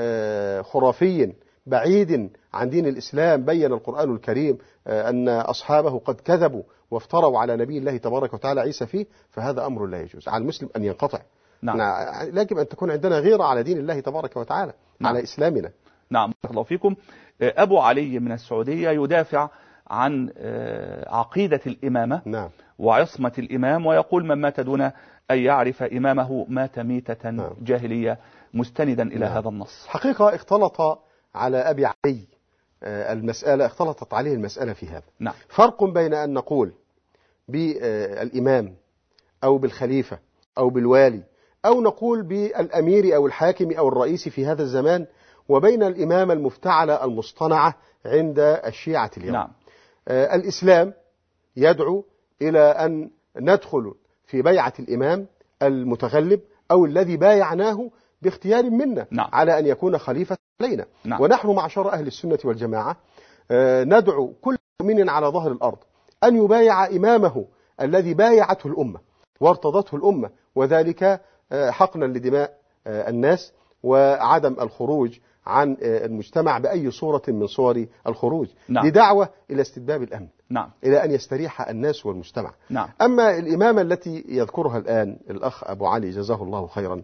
خرافي بعيد عن دين الإسلام. بين القرآن الكريم أن أصحابه قد كذبوا وافتروا على نبي الله تبارك وتعالى عيسى فيه، فهذا أمر لا يجوز. على المسلم أن ينقطع. نعم. لكن أن تكون عندنا غيرة على دين الله تبارك وتعالى. نعم. على إسلامنا. نعم. بارك الله فيكم. أبو علي من السعودية يدافع عن عقيدة الإمامة. نعم. وعصمة الإمام، ويقول من مات دون أن يعرف إمامه مات ميتة. نعم. جاهلية، مستندا إلى نعم. هذا النص. حقيقة اختلط على أبي علي المسألة، اختلطت عليه المسألة في هذا. نعم. فرق بين أن نقول بالإمام أو بالخليفة أو بالوالي، أو نقول بالأمير أو الحاكم أو الرئيس في هذا الزمان، وبين الإمامة المفتعلة المصطنعة عند الشيعة اليوم. نعم. آه الإسلام يدعو إلى أن ندخل في بيعة الإمام المتغلب أو الذي بايعناه باختيار منا. نعم. على أن يكون خليفة علينا. نعم. ونحن معشر أهل السنة والجماعة آه ندعو كل مؤمن على ظهر الأرض أن يبايع إمامه الذي بايعته الأمة وارتضته الأمة، وذلك حقنا لدماء الناس وعدم الخروج عن المجتمع بأي صورة من صور الخروج. نعم. لدعوة إلى استتباب الأمن. نعم. إلى أن يستريح الناس والمجتمع. نعم. أما الإمامة التي يذكرها الآن الأخ أبو علي جزاه الله خيرا،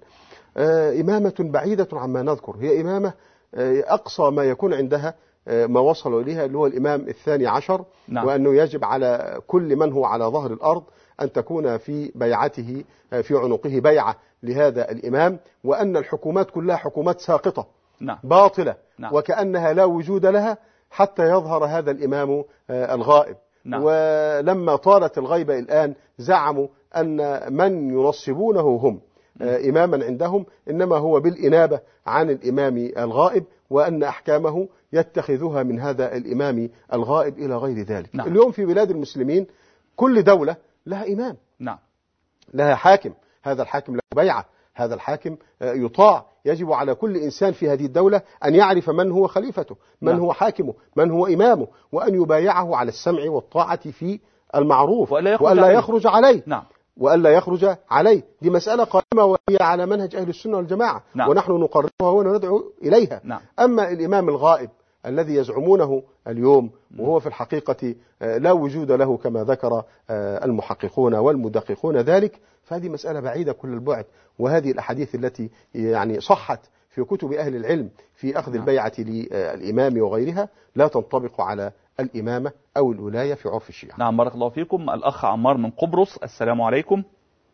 إمامة بعيدة عما نذكر. هي إمامة أقصى ما يكون عندها ما وصلوا إليها اللي هو الإمام الثاني عشر. نعم. وأنه يجب على كل من هو على ظهر الأرض أن تكون في بيعته في عنقه بيعة لهذا الإمام، وأن الحكومات كلها حكومات ساقطة. نعم. باطلة. نعم. وكأنها لا وجود لها حتى يظهر هذا الإمام الغائب. نعم. ولما طالت الغيبة الآن زعموا أن من ينصبونه هم إماما عندهم إنما هو بالإنابة عن الإمام الغائب، وأن أحكامه يتخذها من هذا الإمام الغائب إلى غير ذلك. نعم. اليوم في بلاد المسلمين كل دولة لها إمام. نعم. لها حاكم، هذا الحاكم له بيعة، هذا الحاكم يطاع. يجب على كل إنسان في هذه الدولة أن يعرف من هو خليفته، من نعم. هو حاكمه، من هو إمامه، وأن يبايعه على السمع والطاعة في المعروف، وألا يخرج عليه. نعم. وألا يخرج عليه. دي مسألة قائمة وهي على منهج أهل السنة والجماعة. نعم. ونحن نقررها وندعو إليها. نعم. أما الإمام الغائب الذي يزعمونه اليوم وهو في الحقيقة لا وجود له كما ذكر المحققون والمدققون ذلك، فهذه مسألة بعيدة كل البعد. وهذه الأحاديث التي يعني صحت في كتب أهل العلم في أخذ البيعة للإمام وغيرها لا تنطبق على الإمامة أو الولاية في عرف الشيعة. نعم. بارك الله فيكم. الأخ عمار من قبرص، السلام عليكم.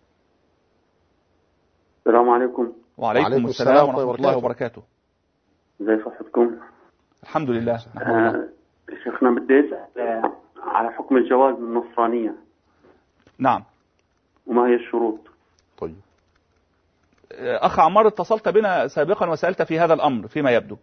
السلام عليكم. وعليكم, وعليكم السلام ورحمة الله وبركاته. ازي صحتكم؟ الحمد لله. آه شيخنا بدي أسأل على حكم الجواز النصرانية. نعم. وما هي الشروط؟ طيب أخ عمار، اتصلت بنا سابقا وسألت في هذا الأمر فيما يبدو.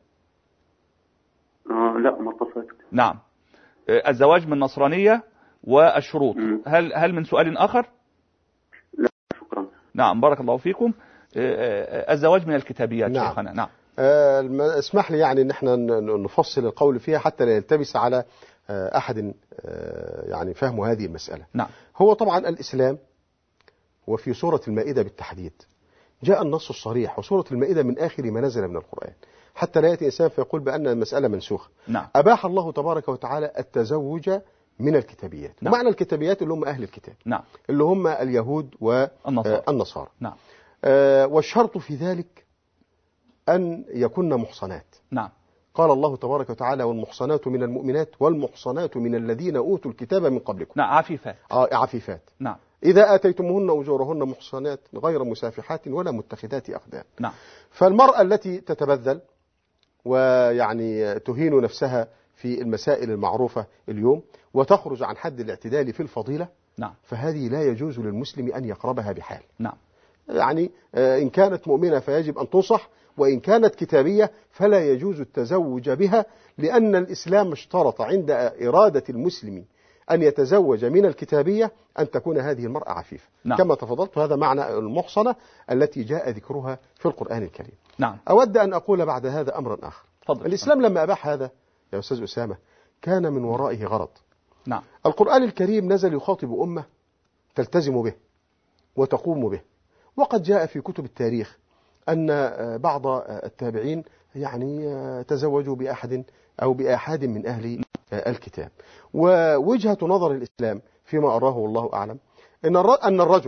آه لا ما اتصلت. نعم. الزواج من نصرانية والشروط. م. هل هل من سؤال آخر؟ لا شكرا. نعم بارك الله فيكم. الزواج من الكتابيات. نعم. شيخنا. نعم. آه اسمح لي يعني ان احنا نفصل القول فيها حتى لا يلتبس على آه احد آه يعني فهم هذه المسألة. نعم. هو طبعا الإسلام وفي سورة المائدة بالتحديد جاء النص الصريح، وسورة المائدة من آخر ما نزل من القرآن، حتى لا يأتي إنسان فيقول بأن المسألة منسوخة. نعم. أباح الله تبارك وتعالى التزوج من الكتابيات. نعم. ومعنى الكتابيات اللي هم أهل الكتاب. نعم. اللي هم اليهود والنصارى. نعم. آه والشرط في ذلك أن يكون محصنات. نعم. قال الله تبارك وتعالى: والمحصنات من المؤمنات والمحصنات من الذين أوتوا الكتاب من قبلكم. نعم. عفيفات. آه عفيفات. نعم. إذا آتيتموهن أجورهن محصنات غير مسافحات ولا متخذات أخدان. نعم. فالمرأة التي تتبذل ويعني تهين نفسها في المسائل المعروفة اليوم وتخرج عن حد الاعتدال في الفضيلة، نعم. فهذه لا يجوز للمسلم أن يقربها بحال. نعم. يعني إن كانت مؤمنة فيجب أن تنصح، وإن كانت كتابية فلا يجوز التزوج بها، لأن الإسلام اشترط عند إرادة المسلم أن يتزوج من الكتابية أن تكون هذه المرأة عفيفة. نعم. كما تفضلت، هذا معنى المحصنة التي جاء ذكرها في القرآن الكريم. نعم. أود أن أقول بعد هذا أمرا آخر. فضل. الإسلام لما أباح هذا يا أستاذ أسامة كان من ورائه غرض. نعم. القرآن الكريم نزل يخاطب أمة تلتزم به وتقوم به، وقد جاء في كتب التاريخ أن بعض التابعين يعني تزوجوا بأحد أو بأحد من أهل الكتاب. ووجهة نظر الإسلام فيما أراه الله أعلم أن الرجل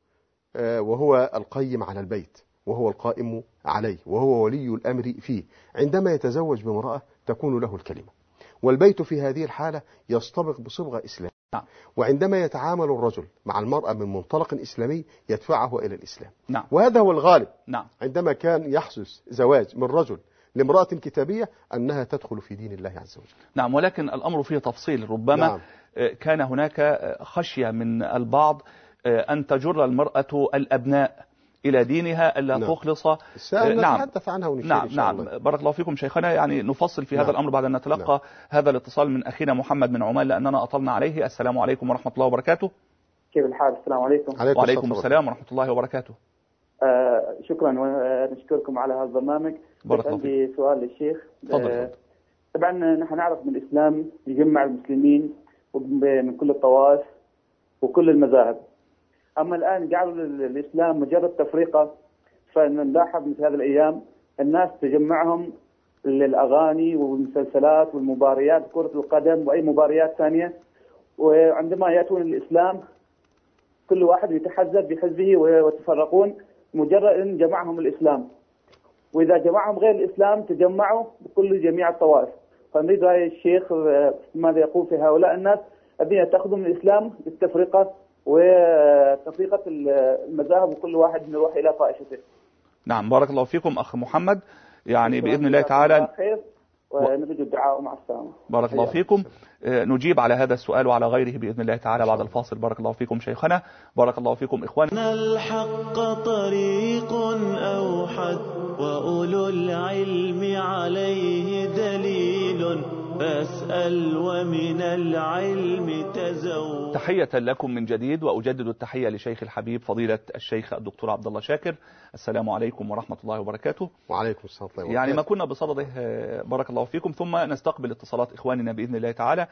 وهو القيم على البيت وهو القائم عليه وهو ولي الأمر فيه، عندما يتزوج بامرأة تكون له الكلمة، والبيت في هذه الحالة يصطبغ بصبغة إسلام. نعم. وعندما يتعامل الرجل مع المرأة من منطلق إسلامي يدفعه إلى الإسلام. نعم. وهذا هو الغالب. نعم. عندما كان يحدث زواج من رجل لامرأة كتابية أنها تدخل في دين الله عز وجل. نعم. ولكن الأمر فيه تفصيل. ربما نعم. كان هناك خشية من البعض أن تجر المرأة الأبناء إلى دينها ألا نعم. تخلص. نعم. نتحدث عنها ونشير نعم. إن شاء نعم. الله. بارك الله فيكم شيخنا. يعني نفصل في نعم. هذا الأمر بعد أن نتلقى نعم. هذا الاتصال من أخينا محمد من عمان لأننا أطلنا عليه. السلام عليكم ورحمة الله وبركاته. كيف الحال؟ السلام عليكم. عليكم وعليكم السلام ورحمة الله وبركاته. آه شكرا ونشكركم على هذا البرنامج. بارك الله عندي فيك. سؤال للشيخ. تفضل. آه طبعا نحن نعرف من الإسلام يجمع المسلمين من كل الطوائف وكل المذاهب، أما الآن جعلوا الإسلام مجرد تفرقة، فنلاحظ مثل هذه الأيام الناس تجمعهم للأغاني والمسلسلات والمباريات كرة القدم وأي مباريات ثانية، وعندما يأتون الإسلام كل واحد يتحزب بحزبه ويتفرقون مجرد أن جمعهم الإسلام، وإذا جمعهم غير الإسلام تجمعوا بكل جميع الطوائف. فنريد رأي الشيخ ماذا يقول في هؤلاء الناس الذين يتخذوا من الإسلام بالتفرقة وتفرقة المذاهب وكل واحد يروح إلى طائفته. نعم. بارك الله فيكم أخ محمد. يعني بإذن الله تعالى خير ونرجو الدعاء مع السلامة. بارك الله فيكم. نجيب على هذا السؤال وعلى غيره بإذن الله تعالى بعد الفاصل. بارك الله فيكم شيخنا. بارك الله فيكم إخواننا. الحق طريق أوحد وأولو العلم عليه دليل فاسأل ومن العلم تزود. تحية لكم من جديد، وأجدد التحية لشيخ الحبيب فضيلة الشيخ الدكتور عبد الله شاكر. السلام عليكم ورحمة الله وبركاته. وعليكم السلام ورحمة الله يعني وبركاته. ما كنا بصدده. بارك الله فيكم. ثم نستقبل اتصالات إخواننا بإذن الله تعالى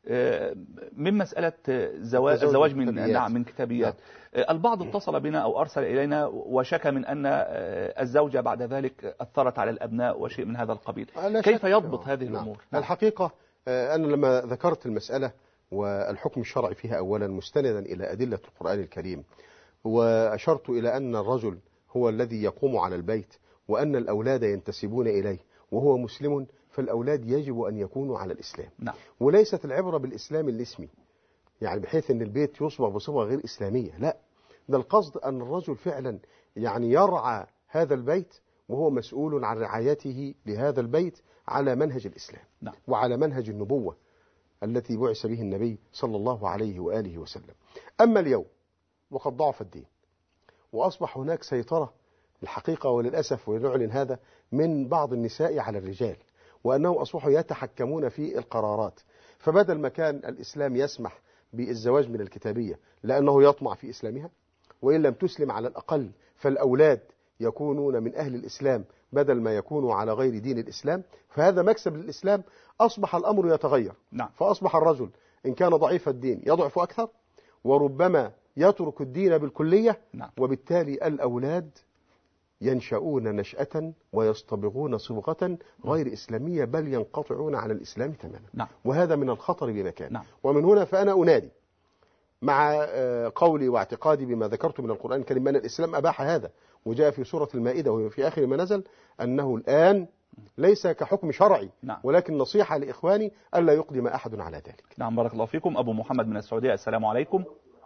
من مسألة زواج الزواج من كتابيات. نعم من كتابيات. نعم. البعض اتصل بنا أو أرسل إلينا وشكى من أن الزوجة بعد ذلك أثرت على الأبناء وشيء من هذا القبيل. كيف يضبط هذه نعم. الأمور؟ نعم. الحقيقة أنا لما ذكرت المسألة والحكم الشرعي فيها أولا مستندا إلى أدلة القرآن الكريم، وأشرت إلى أن الرجل هو الذي يقوم على البيت وأن الأولاد ينتسبون إليه وهو مسلم، فالأولاد يجب أن يكونوا على الإسلام. نعم. وليست العبرة بالإسلام الاسمي، يعني بحيث أن البيت يصبغ بصبغة غير إسلامية، لا، ده القصد أن الرجل فعلا يعني يرعى هذا البيت وهو مسؤول عن رعايته لهذا البيت على منهج الإسلام. نعم. وعلى منهج النبوة التي بعث به النبي صلى الله عليه وآله وسلم. أما اليوم وقد ضعف الدين وأصبح هناك سيطرة الحقيقة وللأسف ونعلن هذا من بعض النساء على الرجال، وأنهم أصبحوا يتحكمون في القرارات. فبدل ما كان الإسلام يسمح بالزواج من الكتابية لأنه يطمع في إسلامها، وإن لم تسلم على الأقل فالأولاد يكونون من أهل الإسلام بدل ما يكونوا على غير دين الإسلام، فهذا مكسب للإسلام. أصبح الأمر يتغير. نعم. فأصبح الرجل إن كان ضعيف الدين يضعف أكثر، وربما يترك الدين بالكلية. نعم. وبالتالي الأولاد ينشؤون نشأة ويصطبغون صبغة غير إسلامية، بل ينقطعون عن الإسلام تماما. نعم. وهذا من الخطر بمكان. نعم. ومن هنا فأنا أنادي مع قولي واعتقادي بما ذكرت من القرآن الكريم أن الإسلام أباح هذا، وجاء في سورة المائدة وفي آخر ما نزل أنه الآن ليس كحكم شرعي. نعم. ولكن نصيحة لإخواني ألا يقدم أحد على ذلك. نعم، بارك الله فيكم. أبو محمد من السعودية، السلام عليكم.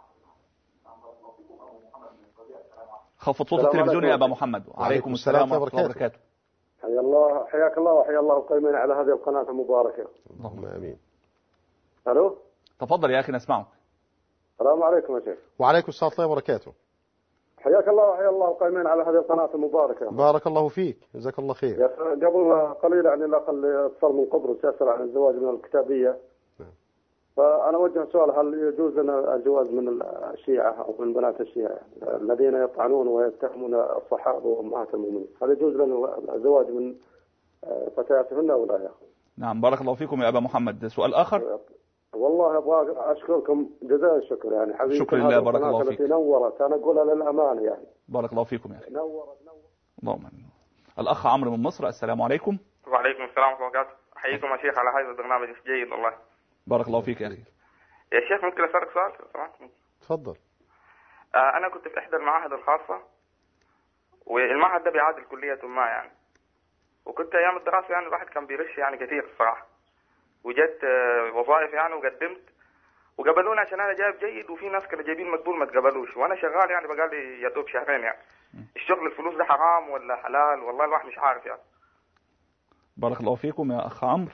خفض صوت التلفزيون يا أبا محمد. وعليكم السلام ورحمة الله وبركاته. حيا الله، حياك الله وحيا الله القائمين على هذه القناة المباركة. اللهم آمين. ألو، تفضل يا أخي نسمعك. السلام عليكم يا شيخ. وعليكم السلام ورحمة الله وبركاته. حياك الله وحيا الله القائمين على هذه القناة المباركة. بارك الله فيك، جزاك الله خير. قبل قليل عن الأخ اللي اتصل من قبرص يسأل عن الزواج من الكتابية. فأنا أوجه سؤال: هل يجوز لنا الجواز من الشيعة أو من بنات الشيعة الذين يطعنون ويتهمون الصحابة وأمهات المؤمنين؟ هل يجوز لنا الزواج من فتياتهن أو لا يا أخي؟ نعم، بارك الله فيكم يا أبا محمد. سؤال آخر. والله أبغى أشكركم جزاء الشكر يعني حبيبي. شكرا لله، بارك الله فيك. التي نورت، أنا أقولها للأمانة يعني. بارك الله فيكم يا أخي. نورت نورت. اللهم آمين. الأخ عمرو من مصر، السلام عليكم. وعليكم السلام ورحمة الله وبركاته. أحييكم يا شيخ على هذا البرنامج الجيد والله. بارك الله فيك يا أخي. يا شيخ ممكن أسألك سؤال؟ تفضل. آه أنا كنت في إحدى المعاهد الخاصة، والمعهد ده بيعادل كلية ما يعني، وكنت أيام الدراسة يعني الواحد كان بيرش يعني كثير الصراحة، وجدت آه وظائف يعني وقدمت وقبلوني عشان أنا جايب جيد، وفي ناس كانوا جايبين مقبول ما تقبلوش، وأنا شغال يعني بقالي يا دوب شهرين يعني. الشغل الفلوس ده حرام ولا حلال؟ والله الواحد مش عارف يعني. بارك الله فيكم يا أخ عمرو.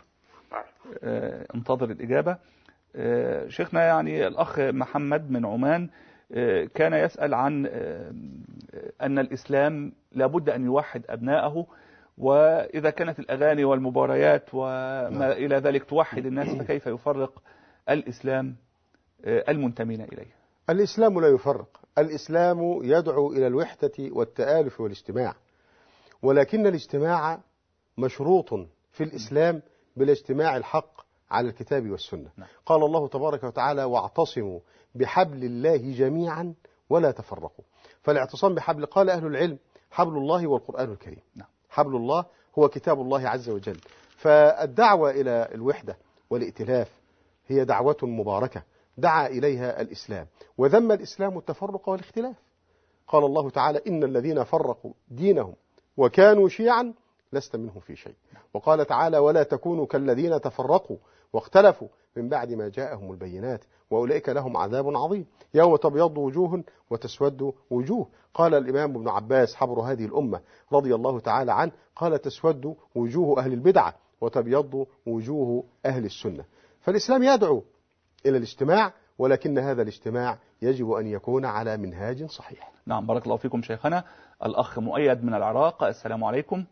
آه انتظر الإجابة. آه شيخنا يعني الأخ محمد من عمان آه كان يسأل عن آه أن الإسلام لابد أن يوحد أبنائه، وإذا كانت الأغاني والمباريات وما إلى ذلك توحد الناس، فكيف يفرق الإسلام آه المنتمين إليه؟ الإسلام لا يفرق، الإسلام يدعو إلى الوحدة والتآلف والاجتماع، ولكن الاجتماع مشروط في الإسلام بالاجتماع الحق على الكتاب والسنة. نعم. قال الله تبارك وتعالى: واعتصموا بحبل الله جميعا ولا تفرقوا. فالاعتصام بحبل، قال أهل العلم: حبل الله والقرآن الكريم. نعم. حبل الله هو كتاب الله عز وجل. فالدعوة إلى الوحدة والائتلاف هي دعوة مباركة دعا إليها الإسلام، وذم الإسلام التفرق والاختلاف. قال الله تعالى: إن الذين فرقوا دينهم وكانوا شيعا لست منهم في شيء. وقال تعالى: ولا تكونوا كالذين تفرقوا واختلفوا من بعد ما جاءهم البينات وأولئك لهم عذاب عظيم يوم تبيض وجوه وتسود وجوه. قال الإمام ابن عباس حبر هذه الأمة رضي الله تعالى عنه، قال: تسود وجوه أهل البدعة وتبيض وجوه أهل السنة. فالإسلام يدعو إلى الاجتماع، ولكن هذا الاجتماع يجب أن يكون على منهاج صحيح. نعم، بارك الله فيكم شيخنا. الأخ مؤيد من العراق، السلام عليكم.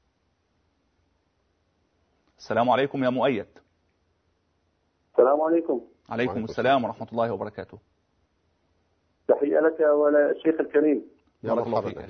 السلام عليكم يا مؤيد. السلام عليكم. عليكم السلام ورحمة الله وبركاته. تحية لك والشيخ الكريم. بارك الله فيك.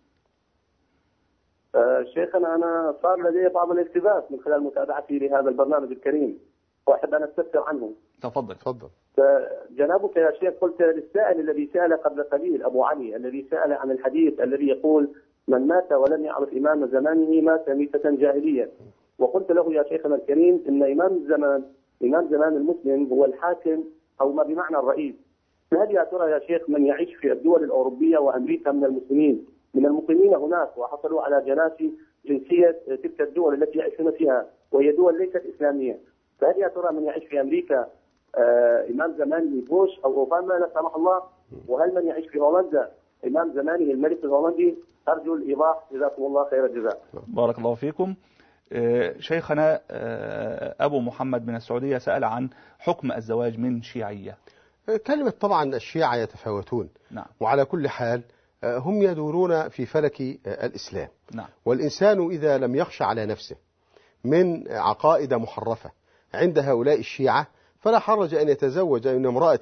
آه شيخنا، أنا صار لدي بعض الالتباس من خلال متابعتي لهذا البرنامج الكريم، وأحب أن أستفسر عنه. تفضل. تفضل. جنابك يا شيخ قلت للسائل الذي سأل قبل قليل، أبو علي الذي سأل عن الحديث الذي يقول: من مات ولم يعرف إمام زمانه مات ميتة جاهلية. وقلت له: يا شيخنا الكريم، إن إمام الزمان إمام زمان المسلم هو الحاكم أو ما بمعنى الرئيس. فهل يا ترى يا شيخ من يعيش في الدول الأوروبية وأمريكا من المسلمين من المقيمين هناك وحصلوا على جناسي جنسية تلك الدول التي يعيشون فيها، وهي دول ليست إسلامية، فهل يا ترى من يعيش في أمريكا آه إمام زمانه بوش أو أوباما لا سمح الله؟ وهل من يعيش في هولندا إمام زمانه الملك الهولندي؟ أرجو الإيضاح، جزاكم الله خير الجزاء. بارك الله فيكم. شيخنا أبو محمد من السعودية سأل عن حكم الزواج من شيعية. كلمة طبعا الشيعة يتفاوتون، نعم. وعلى كل حال هم يدورون في فلك الإسلام، نعم. والإنسان إذا لم يخش على نفسه من عقائد محرفة عند هؤلاء الشيعة فلا حرج أن يتزوج من امرأة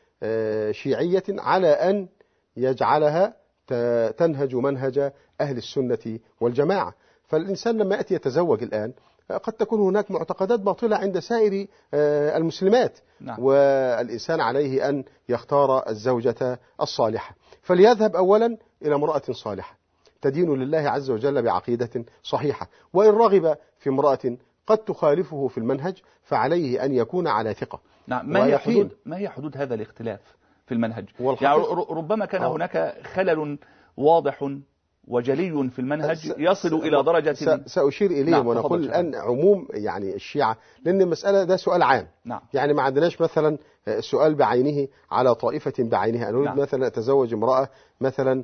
شيعية على أن يجعلها تنهج منهج أهل السنة والجماعة. فالإنسان لما يأتي يتزوج الآن قد تكون هناك معتقدات باطلة عند سائر المسلمات، نعم. والإنسان عليه أن يختار الزوجة الصالحة، فليذهب أولا إلى امرأة صالحة تدين لله عز وجل بعقيدة صحيحة، وإن رغب في امرأة قد تخالفه في المنهج فعليه أن يكون على ثقة. نعم. ما هي حدود ما هي حدود هذا الاختلاف في المنهج؟ يعني ربما كان أوه. هناك خلل واضح وجلي في المنهج يصل إلى درجة سأشير إليه. نعم. ونقول الآن عموم يعني الشيعة، لأن المسألة ده سؤال عام. نعم. يعني ما عندناش مثلا سؤال بعينه على طائفة بعينها. أنا أريد نعم. مثلا أتزوج امرأة مثلا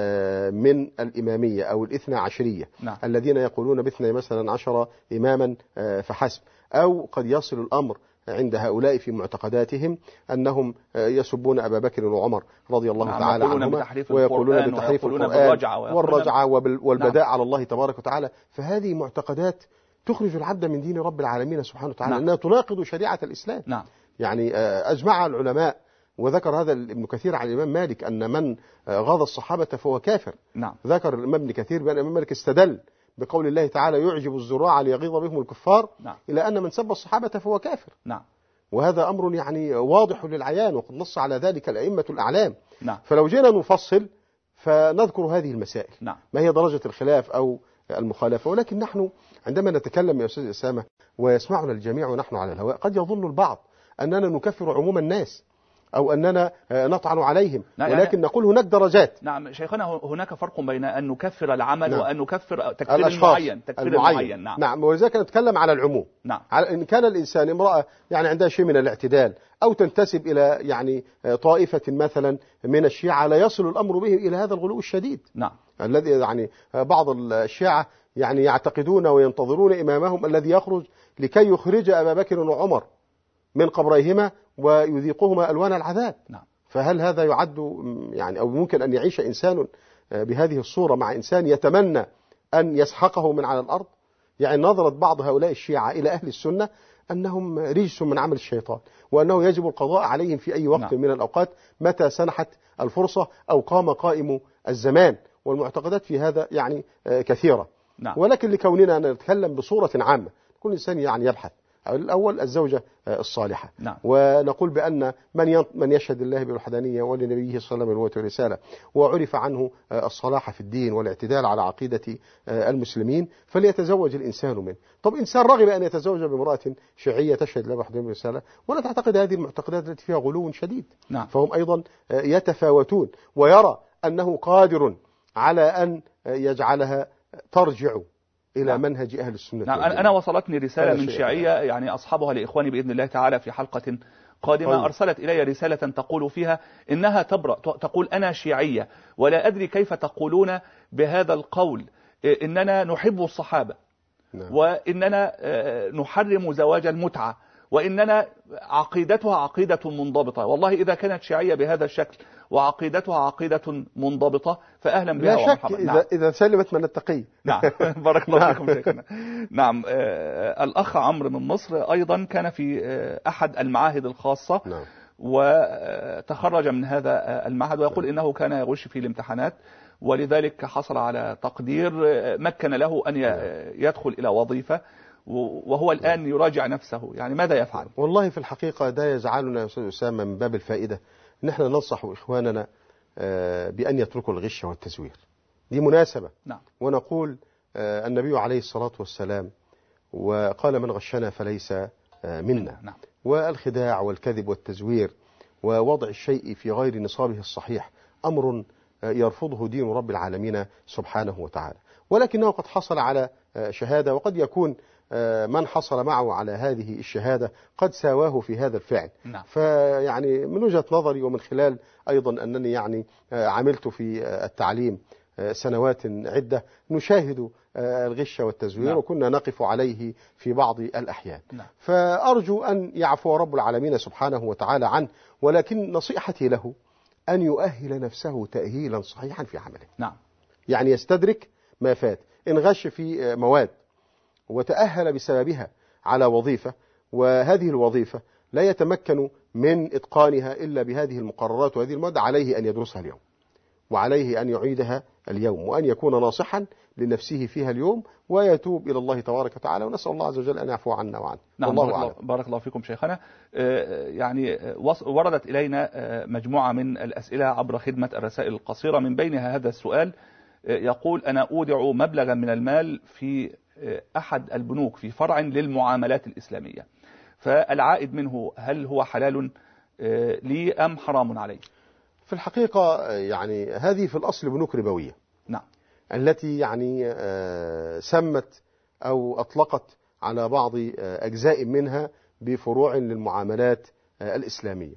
من الإمامية أو الاثنى عشرية، نعم. الذين يقولون باثنى مثلا عشر إماما فحسب، أو قد يصل الأمر عند هؤلاء في معتقداتهم أنهم يسبون أبا بكر وعمر رضي الله نعم. تعالى عنهما، ويقولون بتحريف القرآن والرجعة والبداء نعم. على الله تبارك وتعالى. فهذه معتقدات تخرج العبد من دين رب العالمين سبحانه وتعالى، نعم. أنها تناقض شريعة الإسلام. نعم. يعني أجمع العلماء، وذكر هذا ابن كثير عن الإمام مالك أن من غاض الصحابة فهو كافر. نعم. ذكر الإمام ابن كثير بأن الإمام مالك استدل بقول الله تعالى يعجب الزراع ليغيظ بهم الكفار، نعم. إلى أن من سب الصحابة فهو كافر. نعم. وهذا أمر يعني واضح للعيان، وقد نص على ذلك الأئمة الأعلام. نعم. فلو جينا نفصل فنذكر هذه المسائل، نعم. ما هي درجة الخلاف أو المخالفة. ولكن نحن عندما نتكلم يا أستاذ أسامة ويسمعنا الجميع ونحن على الهواء قد يظن البعض أننا نكفر عموم الناس أو أننا نطعن عليهم، نعم. ولكن نقول هناك درجات. نعم شيخنا، هناك فرق بين أن نكفر العمل نعم. وأن نكفر تكفير المعين. تكفير المعين. المعين. نعم. نعم. ولذلك نتكلم على العموم. نعم. على إن كان الإنسان امرأة يعني عندها شيء من الاعتدال أو تنتسب إلى يعني طائفة مثلا من الشيعة لا يصل الأمر به إلى هذا الغلو الشديد. نعم. الذي يعني بعض الشيعة يعني يعتقدون وينتظرون إمامهم الذي يخرج لكي يخرج أبا بكر وعمر من قبريهما ويذيقهما ألوان العذاب. نعم. فهل هذا يعد يعني أو ممكن أن يعيش إنسان بهذه الصورة مع إنسان يتمنى أن يسحقه من على الأرض؟ يعني نظرت بعض هؤلاء الشيعة إلى أهل السنة أنهم رجس من عمل الشيطان، وأنه يجب القضاء عليهم في أي وقت نعم. من الأوقات متى سنحت الفرصة أو قام قائم الزمان. والمعتقدات في هذا يعني كثيرة. نعم. ولكن لكوننا نتكلم بصورة عامة كل إنسان يعني يبحث الأول الزوجة الصالحة. نعم. ونقول بأن من من يشهد الله بالوحدانية ولنبيه صلى الله عليه وسلم والرسالة وعرف عنه الصلاح في الدين والاعتدال على عقيدة المسلمين فليتزوج الإنسان منه. طب إنسان رغب أن يتزوج بامرأة شيعية تشهد له بالوحدانية والرسالة ولا تعتقد هذه المعتقدات التي فيها غلو شديد. نعم. فهم أيضا يتفاوتون، ويرى أنه قادر على أن يجعلها ترجع إلى نعم. منهج أهل السنة. نعم. أنا وصلتني رسالة من شيعية يعني أصحابها لإخواني بإذن الله تعالى في حلقة قادمة. طيب. أرسلت إلي رسالة تقول فيها إنها تبرأ، تقول أنا شيعية ولا أدري كيف تقولون بهذا القول إننا نحب الصحابة. نعم. وإننا نحرم زواج المتعة، وإننا عقيدتها عقيدة منضبطة. والله إذا كانت شيعية بهذا الشكل وعقيدتها عقيدة منضبطة فأهلا بها لا شك. إذا, نعم. إذا سلمت من التقي. نعم. بارك الله فيكم شيخنا. نعم. آه الأخ عمرو من مصر أيضا كان في آه أحد المعاهد الخاصة. نعم. وتخرج من هذا المعهد ويقول نعم. إنه كان يغش في الامتحانات ولذلك حصل على تقدير مكن له أن يدخل إلى وظيفة، وهو الآن يراجع نفسه. يعني ماذا يفعل؟ والله في الحقيقة ده يجعلنا يا أستاذ أسامة من باب الفائدة نحن ننصح إخواننا بأن يتركوا الغش والتزوير. دي مناسبة. نعم. ونقول النبي عليه الصلاة والسلام وقال من غشنا فليس منا. نعم. والخداع والكذب والتزوير ووضع الشيء في غير نصابه الصحيح أمر يرفضه دين رب العالمين سبحانه وتعالى. ولكنه قد حصل على شهادة، وقد يكون من حصل معه على هذه الشهادة قد ساواه في هذا الفعل. نعم. فيعني من وجهة نظري ومن خلال أيضا أنني يعني عملت في التعليم سنوات عدة نشاهد الغش والتزوير، نعم. وكنا نقف عليه في بعض الأحيان، نعم. فأرجو أن يعفو رب العالمين سبحانه وتعالى عنه، ولكن نصيحتي له أن يؤهل نفسه تأهيلا صحيحا في عمله، نعم. يعني يستدرك ما فات. إن غش في مواد وتأهل بسببها على وظيفة، وهذه الوظيفة لا يتمكن من إتقانها إلا بهذه المقررات وهذه المواد، عليه أن يدرسها اليوم، وعليه أن يعيدها اليوم، وأن يكون ناصحا لنفسه فيها اليوم، ويتوب إلى الله تبارك وتعالى، ونسأل الله عز وجل أن يعفو عنا وعنه. نعم. بارك الله, بارك الله فيكم شيخنا. يعني وردت إلينا مجموعة من الأسئلة عبر خدمة الرسائل القصيرة، من بينها هذا السؤال يقول: أنا أودع مبلغا من المال في أحد البنوك في فرع للمعاملات الإسلامية، فالعائد منه هل هو حلال لي أم حرام علي؟ في الحقيقة يعني هذه في الأصل بنوك ربوية، نعم. التي يعني سمت أو أطلقت على بعض أجزاء منها بفروع للمعاملات الإسلامية.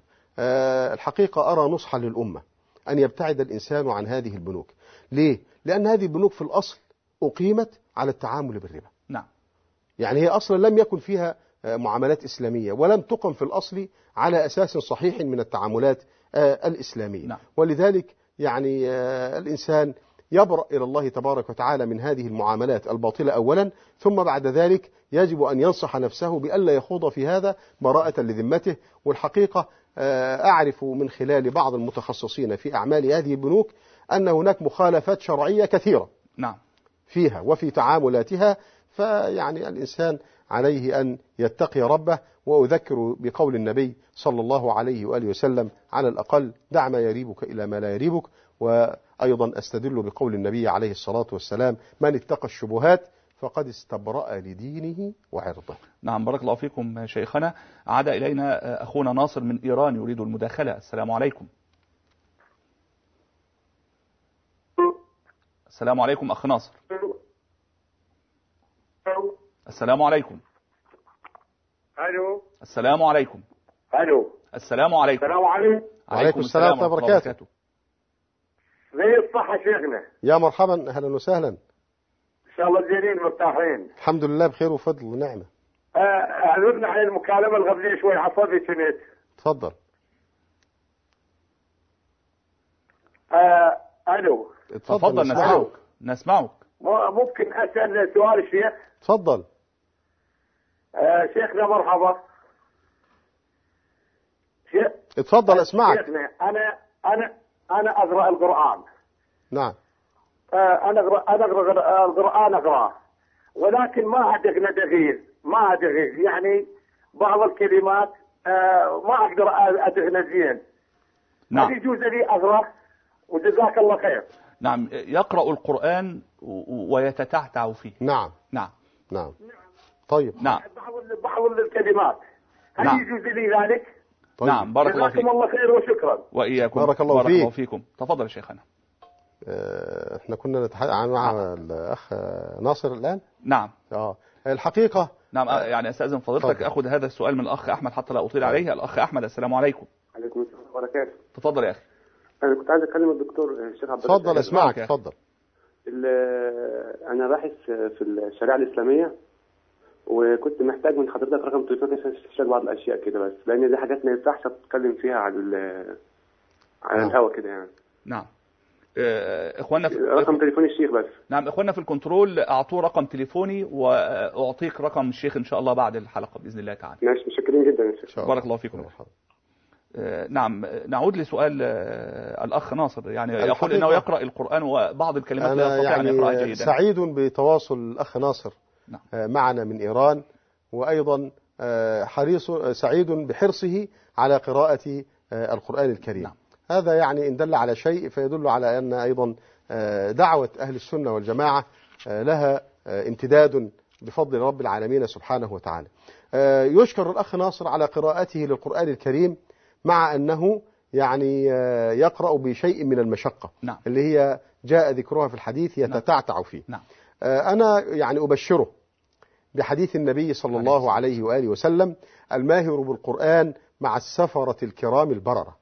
الحقيقة أرى نصحا للأمة أن يبتعد الإنسان عن هذه البنوك. ليه؟ لأن هذه البنوك في الأصل أقيمت على التعامل بالربا، نعم. يعني هي أصلا لم يكن فيها معاملات إسلامية، ولم تقم في الأصل على أساس صحيح من التعاملات الإسلامية، نعم. ولذلك يعني الإنسان يبرأ إلى الله تبارك وتعالى من هذه المعاملات الباطلة أولا، ثم بعد ذلك يجب أن ينصح نفسه بألا يخوض في هذا براءة لذمته. والحقيقة أعرف من خلال بعض المتخصصين في أعمال هذه البنوك أن هناك مخالفات شرعية كثيرة، نعم. فيها وفي تعاملاتها، فيعني الإنسان عليه أن يتقي ربه. وأذكر بقول النبي صلى الله عليه وآله وسلم: على الأقل دع ما يريبك إلى ما لا يريبك. وأيضا أستدل بقول النبي عليه الصلاة والسلام: من اتقى الشبهات فقد استبرأ لدينه وعرضه. نعم. بارك الله فيكم شيخنا. عاد إلينا أخونا ناصر من إيران يريد المداخلة. السلام عليكم. السلام عليكم أخ ناصر. السلام عليكم. الو. السلام عليكم. الو. السلام عليكم. السلام عليكم. وعليكم السلام ورحمة الله وبركاته. زي الصحة شيخنا. يا مرحبا، أهلا وسهلا. إن شاء الله زينين مرتاحين. الحمد لله بخير وفضل ونعمة. أعذرنا عن المكالمة القبلية شوي عصبي كنت. تفضل. آه الو. تفضل نسمعك. نسمعك. ممكن أسأل سؤال الشيخ؟ تفضل. آه شيخنا مرحبا. شيخ. اتفضل اسمعك. شيخنا أنا أنا أنا أقرأ القرآن. نعم. آه أنا أقرأ أنا أقرأ القرآن أقرأه، ولكن ما أدغنا دغير ما أدغي يعني بعض الكلمات آه ما أقدر أدغنا زين. نعم. يجوز لي أقرأ وجزاك الله خير. نعم. يقرأ القرآن ويتتعتع فيه. نعم. نعم. نعم. طيب. نعم. بعض بعض الكلمات هل نعم. يجوز لي ذلك؟ طيب. نعم. بارك الله فيكم. جزاكم الله خير وشكرا. وإياكم. بارك الله, بارك فيك. الله فيكم. تفضل يا شيخنا. اه احنا كنا نتحدث مع نعم. الأخ ناصر الآن. نعم. اه الحقيقة نعم. يعني أستأذن فضيلتك أخذ هذا السؤال من الأخ أحمد حتى لا أطيل عليه. الأخ أحمد السلام عليكم. عليكم السلام وبركاته. تفضل يا أخي. أنا كنت عايز أكلم الدكتور الشيخ عبد الله. تفضل اسمعك. تفضل. أنا باحث في الشريعة الإسلامية، وكنت محتاج من حضرتك رقم تليفونك عشان تستشير بعض الأشياء كده، بس لأن دي حاجات ما ينفعش تتكلم فيها على على الهوا كده يعني. نعم. اخواننا في رقم تليفون الشيخ بس. نعم. اخواننا في الكنترول اعطوه رقم تليفوني واعطيك رقم الشيخ ان شاء الله بعد الحلقه باذن الله تعالى. ماشي. مشكورين جدا يا شيخ. بارك الله فيكم. نعم. نعود لسؤال الأخ ناصر، يعني يقول أنه يقرأ القرآن وبعض الكلمات لا يستطيع يعني أن يقرأها جيدا. سعيد بتواصل الأخ ناصر نعم. معنا من إيران، وأيضا حريص سعيد بحرصه على قراءة القرآن الكريم. نعم. هذا يعني إن دل على شيء فيدل على أن أيضا دعوة أهل السنة والجماعة لها امتداد بفضل رب العالمين سبحانه وتعالى. يشكر الأخ ناصر على قراءته للقرآن الكريم، مع أنه يعني يقرأ بشيء من المشقة. نعم. اللي هي جاء ذكرها في الحديث يتتعتع فيه. نعم. أنا يعني أبشره بحديث النبي صلى الله عليه وآله وسلم: الماهر بالقرآن مع السفرة الكرام البررة.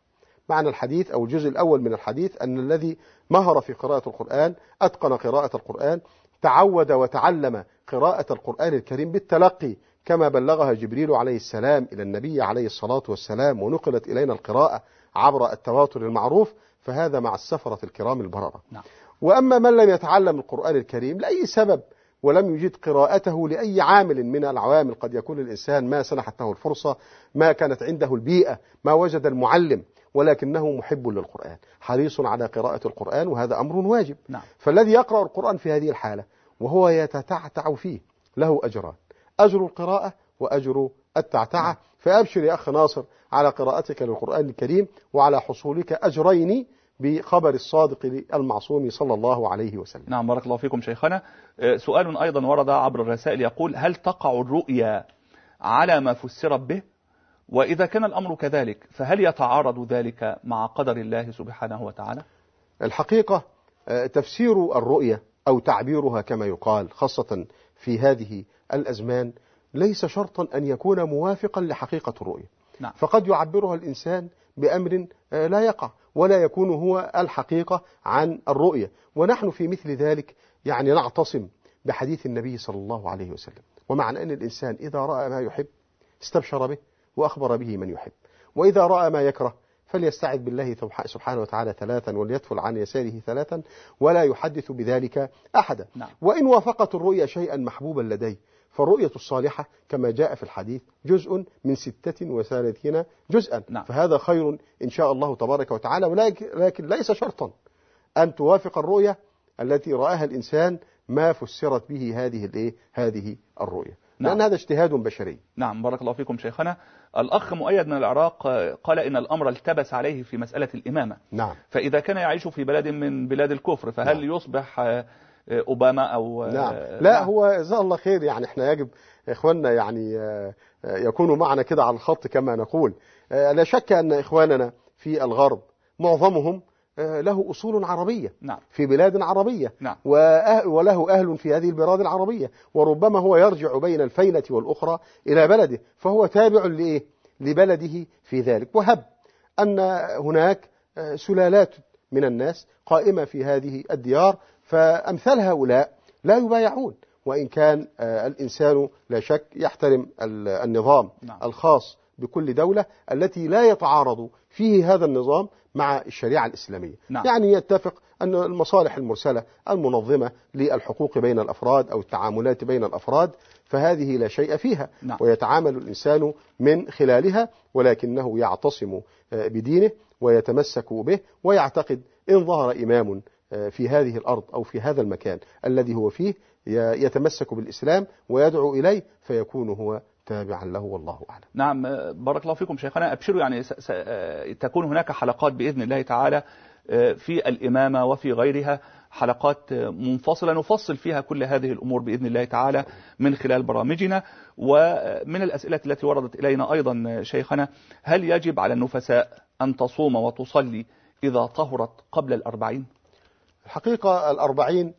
معنى الحديث أو الجزء الأول من الحديث أن الذي مهر في قراءة القرآن، أتقن قراءة القرآن، تعود وتعلم قراءة القرآن الكريم بالتلقي كما بلغها جبريل عليه السلام إلى النبي عليه الصلاة والسلام، ونقلت إلينا القراءة عبر التواتر المعروف، فهذا مع السفرة الكرام البررة. نعم. وأما من لم يتعلم القرآن الكريم لأي سبب ولم يجد قراءته لأي عامل من العوامل، قد يكون الإنسان ما سنحت له الفرصة، ما كانت عنده البيئة، ما وجد المعلم، ولكنه محب للقرآن حريص على قراءة القرآن، وهذا أمر واجب. نعم. فالذي يقرأ القرآن في هذه الحالة وهو يتتعتع فيه له أجران، أجر القراءة وأجر التعتعة. فأبشر يا أخ ناصر على قراءتك للقرآن الكريم وعلى حصولك أجرين بخبر الصادق المعصوم صلى الله عليه وسلم. نعم، بارك الله فيكم شيخنا. سؤال أيضا ورد عبر الرسائل يقول: هل تقع الرؤيا على ما فسرت به؟ وإذا كان الأمر كذلك فهل يتعارض ذلك مع قدر الله سبحانه وتعالى؟ الحقيقة تفسير الرؤيا أو تعبيرها كما يقال خاصة في هذه الأزمان ليس شرطا أن يكون موافقا لحقيقة الرؤيا. نعم. فقد يعبرها الإنسان بأمر لا يقع ولا يكون هو الحقيقة عن الرؤيا، ونحن في مثل ذلك يعني نعتصم بحديث النبي صلى الله عليه وسلم، ومعنى أن الإنسان إذا رأى ما يحب استبشر به وأخبر به من يحب، وإذا رأى ما يكره فليستعذ بالله سبحانه وتعالى ثلاثا وليتفل عن يساره ثلاثا ولا يحدث بذلك أحدا. نعم. وإن وافقت الرؤيا شيئا محبوبا لديه فالرؤية الصالحة كما جاء في الحديث جزء من ستة وثلاثين جزءا. نعم. فهذا خير إن شاء الله تبارك وتعالى، ولكن ليس شرطا أن توافق الرؤية التي رآها الإنسان ما فسرت به هذه الايه هذه الرؤية. نعم. لأن هذا اجتهاد بشري. نعم، بارك الله فيكم شيخنا. الأخ مؤيد من العراق قال إن الأمر التبس عليه في مسألة الإمامة. نعم. فإذا كان يعيش في بلد من بلاد الكفر فهل نعم. يصبح أوباما أو نعم. لا نعم. هو جزاه الله خير، يعني احنا يجب إخواننا يعني يكونوا معنا كده على الخط كما نقول. لا شك أن إخواننا في الغرب معظمهم له أصول عربية. نعم. في بلاد عربية. نعم. وله أهل في هذه البلاد العربية، وربما هو يرجع بين الفينة والأخرى إلى بلده، فهو تابع لإيه؟ لبلده في ذلك. وهب أن هناك سلالات من الناس قائمة في هذه الديار، فأمثال هؤلاء لا يبايعون، وإن كان الإنسان لا شك يحترم النظام نعم. الخاص بكل دولة التي لا يتعارض فيه هذا النظام مع الشريعة الإسلامية. نعم. يعني يتفق أن المصالح المرسلة المنظمة للحقوق بين الأفراد أو التعاملات بين الأفراد فهذه لا شيء فيها. نعم. ويتعامل الإنسان من خلالها، ولكنه يعتصم بدينه ويتمسك به، ويعتقد إن ظهر إمام في هذه الأرض أو في هذا المكان الذي هو فيه يتمسك بالإسلام ويدعو إليه فيكون هو تابعا له، والله أعلم. نعم، بارك الله فيكم شيخنا. أبشروا، يعني تكون هناك حلقات بإذن الله تعالى في الإمامة وفي غيرها، حلقات منفصلة نفصل فيها كل هذه الأمور بإذن الله تعالى من خلال برامجنا. ومن الأسئلة التي وردت إلينا أيضا شيخنا: هل يجب على النفساء أن تصوم وتصلي إذا طهرت قبل الأربعين؟ الحقيقة الأربعين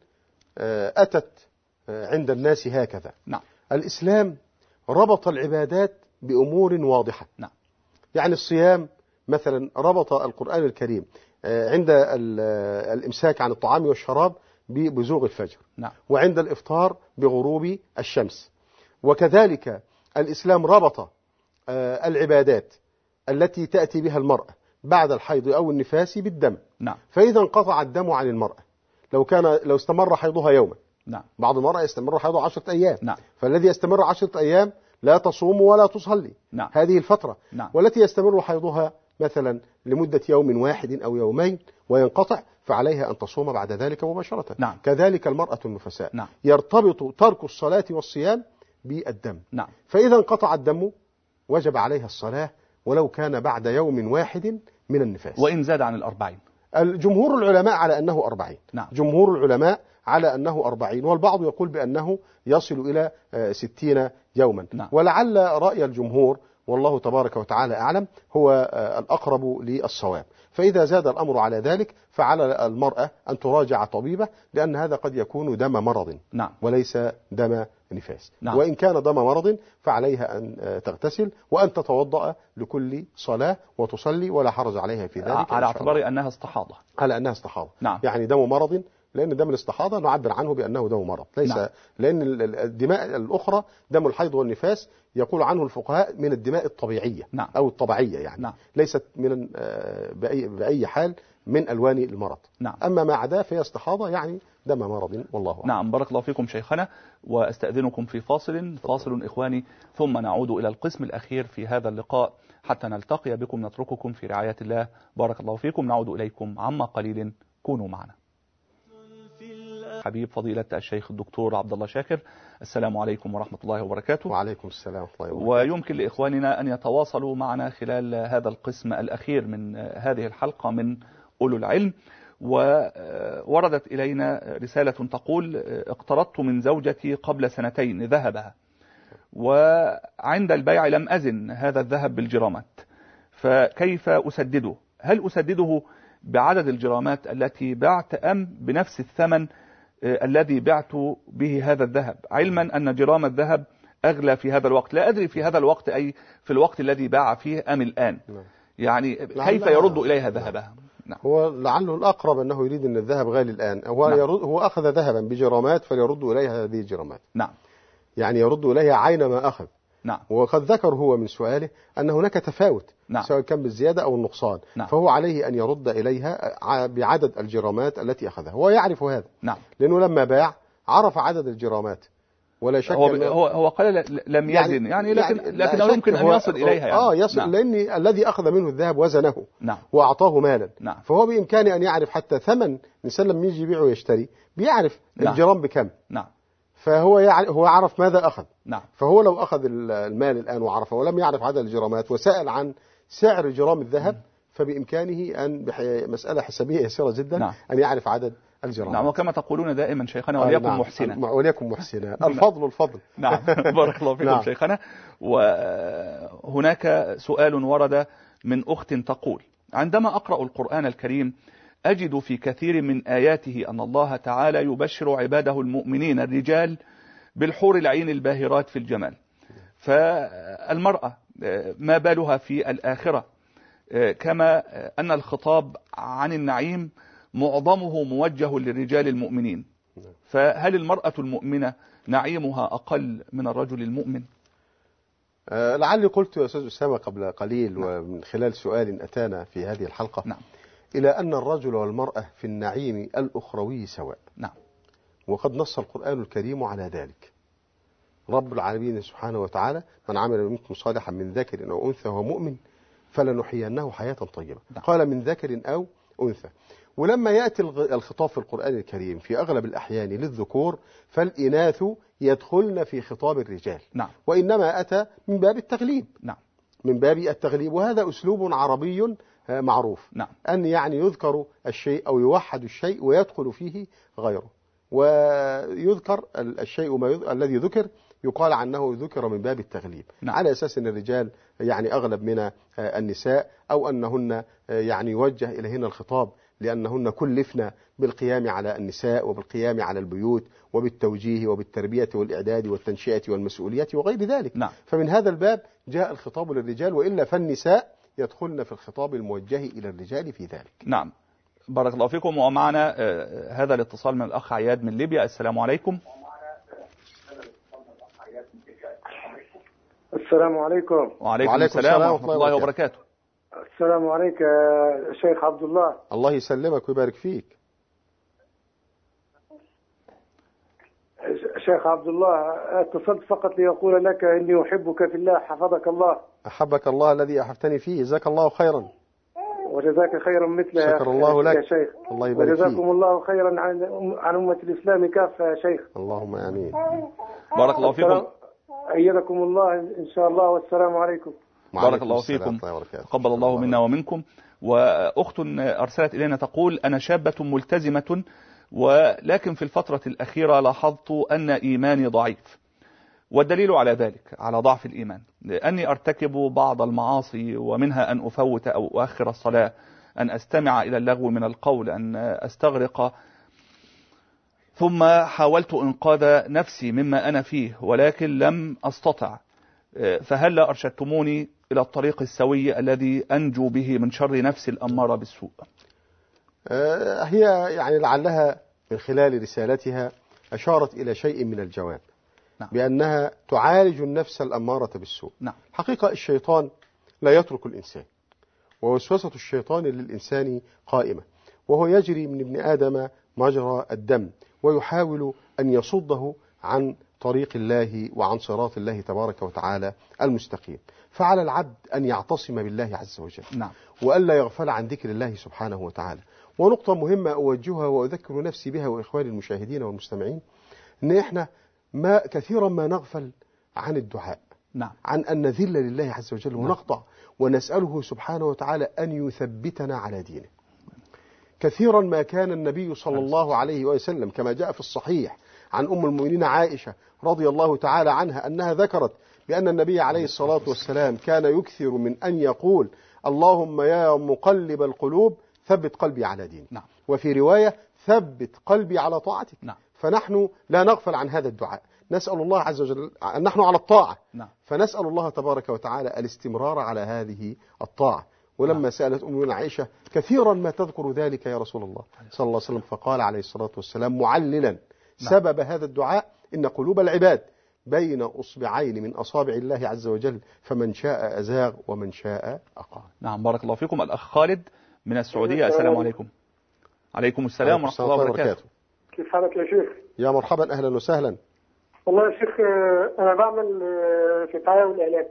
أتت عند الناس هكذا. نعم. الإسلام ربط العبادات بأمور واضحة. نعم. يعني الصيام مثلا ربط القرآن الكريم عند الإمساك عن الطعام والشراب ببزوغ الفجر. نعم. وعند الإفطار بغروب الشمس. وكذلك الإسلام ربط العبادات التي تأتي بها المرأة بعد الحيض أو النفاس بالدم. نعم. فإذا انقطع الدم عن المرأة لو كان لو استمر حيضها يوما. نعم. بعض المرأة يستمر حيضها عشرة أيام. نعم. فالذي يستمر عشرة أيام لا تصوم ولا تصلي. نعم. هذه الفترة. نعم. والتي يستمر حيضها مثلا لمدة يوم واحد أو يومين وينقطع فعليها أن تصوم بعد ذلك مباشرة. نعم. كذلك المرأة النفساء. نعم. يرتبط ترك الصلاة والصيام بالدم. نعم. فإذا انقطع الدم وجب عليها الصلاة ولو كان بعد يوم واحد من النفاس، وإن زاد عن الأربعين. الجمهور العلماء على أنه أربعين. نعم. جمهور العلماء على أنه أربعين، والبعض يقول بأنه يصل إلى ستين يوما. نعم. ولعل رأي الجمهور والله تبارك وتعالى أعلم هو الأقرب للصواب. فإذا زاد الأمر على ذلك فعلى المرأة أن تراجع طبيبة، لأن هذا قد يكون دم مرض. نعم. وليس دم نفاس. نعم. وإن كان دم مرض فعليها أن تغتسل وأن تتوضأ لكل صلاة وتصلي ولا حرج عليها في ذلك، على اعتبار أنها استحاضة. على أنها استحاضة. نعم. يعني دم مرض، لأن دم الاستحاضة نعبر عنه بأنه دم مرض، ليس نعم. لأن الدماء الأخرى دم الحيض والنفاس يقول عنه الفقهاء من الدماء الطبيعية نعم. أو الطبيعية يعني نعم. ليست من بأي, بأي حال من ألوان المرض. نعم. أما ما عداه فهي استحاضة يعني دم مرض والله أعلم. نعم. بارك الله فيكم شيخنا، وأستأذنكم في فاصل فاصل إخواني، ثم نعود إلى القسم الأخير في هذا اللقاء حتى نلتقي بكم. نترككم في رعاية الله. بارك الله فيكم. نعود إليكم عما قليل، كونوا معنا. حبيب فضيلة الشيخ الدكتور عبد الله شاكر، السلام عليكم ورحمة الله وبركاته. وعليكم السلام ورحمة الله وبركاته. ويمكن لإخواننا أن يتواصلوا معنا خلال هذا القسم الأخير من هذه الحلقة من أولو العلم. ووردت إلينا رسالة تقول: اقترضت من زوجتي قبل سنتين ذهبها، وعند البيع لم أزن هذا الذهب بالجرامات، فكيف أسدده؟ هل أسدده بعدد الجرامات التي بعت أم بنفس الثمن الذي بعت به هذا الذهب، علما أن جرام الذهب أغلى في هذا الوقت؟ لا أدري في هذا الوقت أي في الوقت الذي باع فيه أم الآن. يعني كيف يرد إليها ذهبها؟ نعم. هو لعله الأقرب أنه يريد أن الذهب غالي الآن. هو, نعم. يرد هو أخذ ذهبا بجرامات فليرد إليها هذه الجرامات. نعم. يعني يرد إليها عين ما أخذ. نعم. وقد ذكر هو من سؤاله أن هناك تفاوت، نعم. سواء كان بالزيادة أو النقصان. نعم. فهو عليه أن يرد إليها بعدد الجرامات التي أخذها. هو يعرف هذا. نعم. لأنه لما باع عرف عدد الجرامات، ولا شك هو هو هو قال لم يزن يعني, يعني لكن يعني لكنه يمكن أن يصل إليها يعني. آه يصل. نعم. لأن الذي أخذ منه الذهب وزنه. نعم. وأعطاه مالا. نعم. فهو بإمكانه أن يعرف حتى ثمن الإنسان لما يجي يبيع ويشتري بيعرف نعم. الجرام بكم. نعم. فهو يعرف هو عرف ماذا أخذ. نعم. فهو لو أخذ المال الآن وعرفه ولم يعرف عدد الجرامات وسأل عن سعر جرام الذهب م. فبإمكانه أن مسألة حسابية يسيرة جدا. نعم. أن يعرف عدد الجرامات. نعم. وكما تقولون دائما شيخنا وليكن نعم. محسنا. وليكن محسنا. الفضل الفضل. نعم. بارك الله فيكم نعم. شيخنا. وهناك سؤال ورد من أخت تقول: عندما أقرأ القرآن الكريم أجد في كثير من آياته أن الله تعالى يبشر عباده المؤمنين الرجال بالحور العين الباهرات في الجمال، فالمرأة ما بالها في الآخرة؟ كما أن الخطاب عن النعيم معظمه موجه للرجال المؤمنين، فهل المرأة المؤمنة نعيمها أقل من الرجل المؤمن؟ أه لعلي قلت يا أستاذ أسامة قبل قليل نعم. ومن خلال سؤال أتانا في هذه الحلقة نعم. إلى أن الرجل والمرأة في النعيم الأخروي سواء. نعم. وقد نص القرآن الكريم على ذلك. رب العالمين سبحانه وتعالى: من عمل منكم صالحا من ذكر أو أنثى وهو مؤمن فلنحيينه حياة طيبة. نعم. قال من ذكر أو أنثى. ولما يأتي الخطاب في القرآن الكريم في أغلب الأحيان للذكور فالإناث يدخلن في خطاب الرجال. نعم. وإنما أتى من باب التغليب. نعم. من باب التغليب، وهذا أسلوب عربي معروف. نعم. أن يعني يذكر الشيء أو يوحد الشيء ويدخل فيه غيره، ويذكر الشيء ما يذ... الذي ذكر يقال عنه ذكر من باب التغليب. نعم. على أساس أن الرجال يعني أغلب من النساء، أو أنهن يعني يوجه إليهن الخطاب لأنهن كلفن بالقيام على النساء وبالقيام على البيوت وبالتوجيه وبالتربية والإعداد والتنشئة والمسؤولية وغير ذلك. نعم. فمن هذا الباب جاء الخطاب للرجال، وإلا فالنساء يدخلن في الخطاب الموجه إلى الرجال في ذلك. نعم. بارك الله فيكم. ومعنا هذا الاتصال من الأخ عياد من ليبيا. السلام عليكم. السلام عليكم. وعليكم, وعليكم السلام ورحمة الله وبركاته. السلام عليك يا شيخ عبد الله. الله يسلمك ويبارك فيك. شيخ عبد الله، اتصلت فقط لأقول لك إني أحبك في الله، حفظك الله. أحبك الله الذي أحبتني فيه، جزاك الله خيرا. وجزاك خيرا مثله شكر الله لك يا شيخ. الله يبارك فيك. وجزاكم الله خيرا عن عن أمة الإسلام كافة يا شيخ. اللهم آمين. بارك الله فيكم. أيدكم الله إن شاء الله، والسلام عليكم. بارك الله فيكم. تقبل الله منا ومنكم. وأخت أرسلت إلينا تقول: أنا شابة ملتزمة، ولكن في الفترة الأخيرة لاحظت أن إيماني ضعيف، والدليل على ذلك على ضعف الإيمان أني أرتكب بعض المعاصي، ومنها أن أفوت أو أؤخر الصلاة، أن أستمع إلى اللغو من القول، أن أستغرق ثم حاولت إنقاذ نفسي مما أنا فيه ولكن لم أستطع، فهل أرشدتموني إلى الطريق السوي الذي أنجو به من شر نفسي الأمارة بالسوء؟ هي يعني لعلها من خلال رسالتها أشارت إلى شيء من الجواب. نعم. بأنها تعالج النفس الأمارة بالسوء. نعم. حقيقة الشيطان لا يترك الإنسان، ووسوسة الشيطان للإنسان قائمة، وهو يجري من ابن آدم مجرى الدم، ويحاول أن يصده عن طريق الله وعن صراط الله تبارك وتعالى المستقيم. فعلى العبد أن يعتصم بالله عز وجل. نعم. وألا يغفل عن ذكر الله سبحانه وتعالى. ونقطة مهمة أوجهها وأذكر نفسي بها وإخواني المشاهدين والمستمعين، أن إحنا ما كثيرا ما نغفل عن الدعاء. نعم. عن أن نذل لله عز وجل ونخضع ونسأله سبحانه وتعالى أن يثبتنا على دينه. كثيرا ما كان النبي صلى الله عليه وسلم كما جاء في الصحيح عن أم المؤمنين عائشة رضي الله تعالى عنها أنها ذكرت بأن النبي عليه الصلاة والسلام كان يكثر من أن يقول اللهم يا مقلب القلوب ثبت قلبي على دينك. نعم. وفي رواية ثبت قلبي على طاعتك. نعم. فنحن لا نغفل عن هذا الدعاء، نسأل الله عز وجل، نحن على الطاعة. نعم. فنسأل الله تبارك وتعالى الاستمرار على هذه الطاعة. ولما نعم. سألت أمنا عائشة كثيرا ما تذكر ذلك يا رسول الله صلى الله عليه وسلم، فقال عليه الصلاة والسلام معللا نعم. سبب هذا الدعاء إن قلوب العباد بين أصبعين من أصابع الله عز وجل، فمن شاء أزاغ ومن شاء أقام. نعم. بارك الله فيكم. الأخ خالد من السعودية. السلام عليكم. عليكم السلام ورحمة الله وبركاته. كيف حالك يا شيخ؟ يا مرحبا، أهلا وسهلا. والله يا شيخ أنا بعمل في الدعاية والإعلان.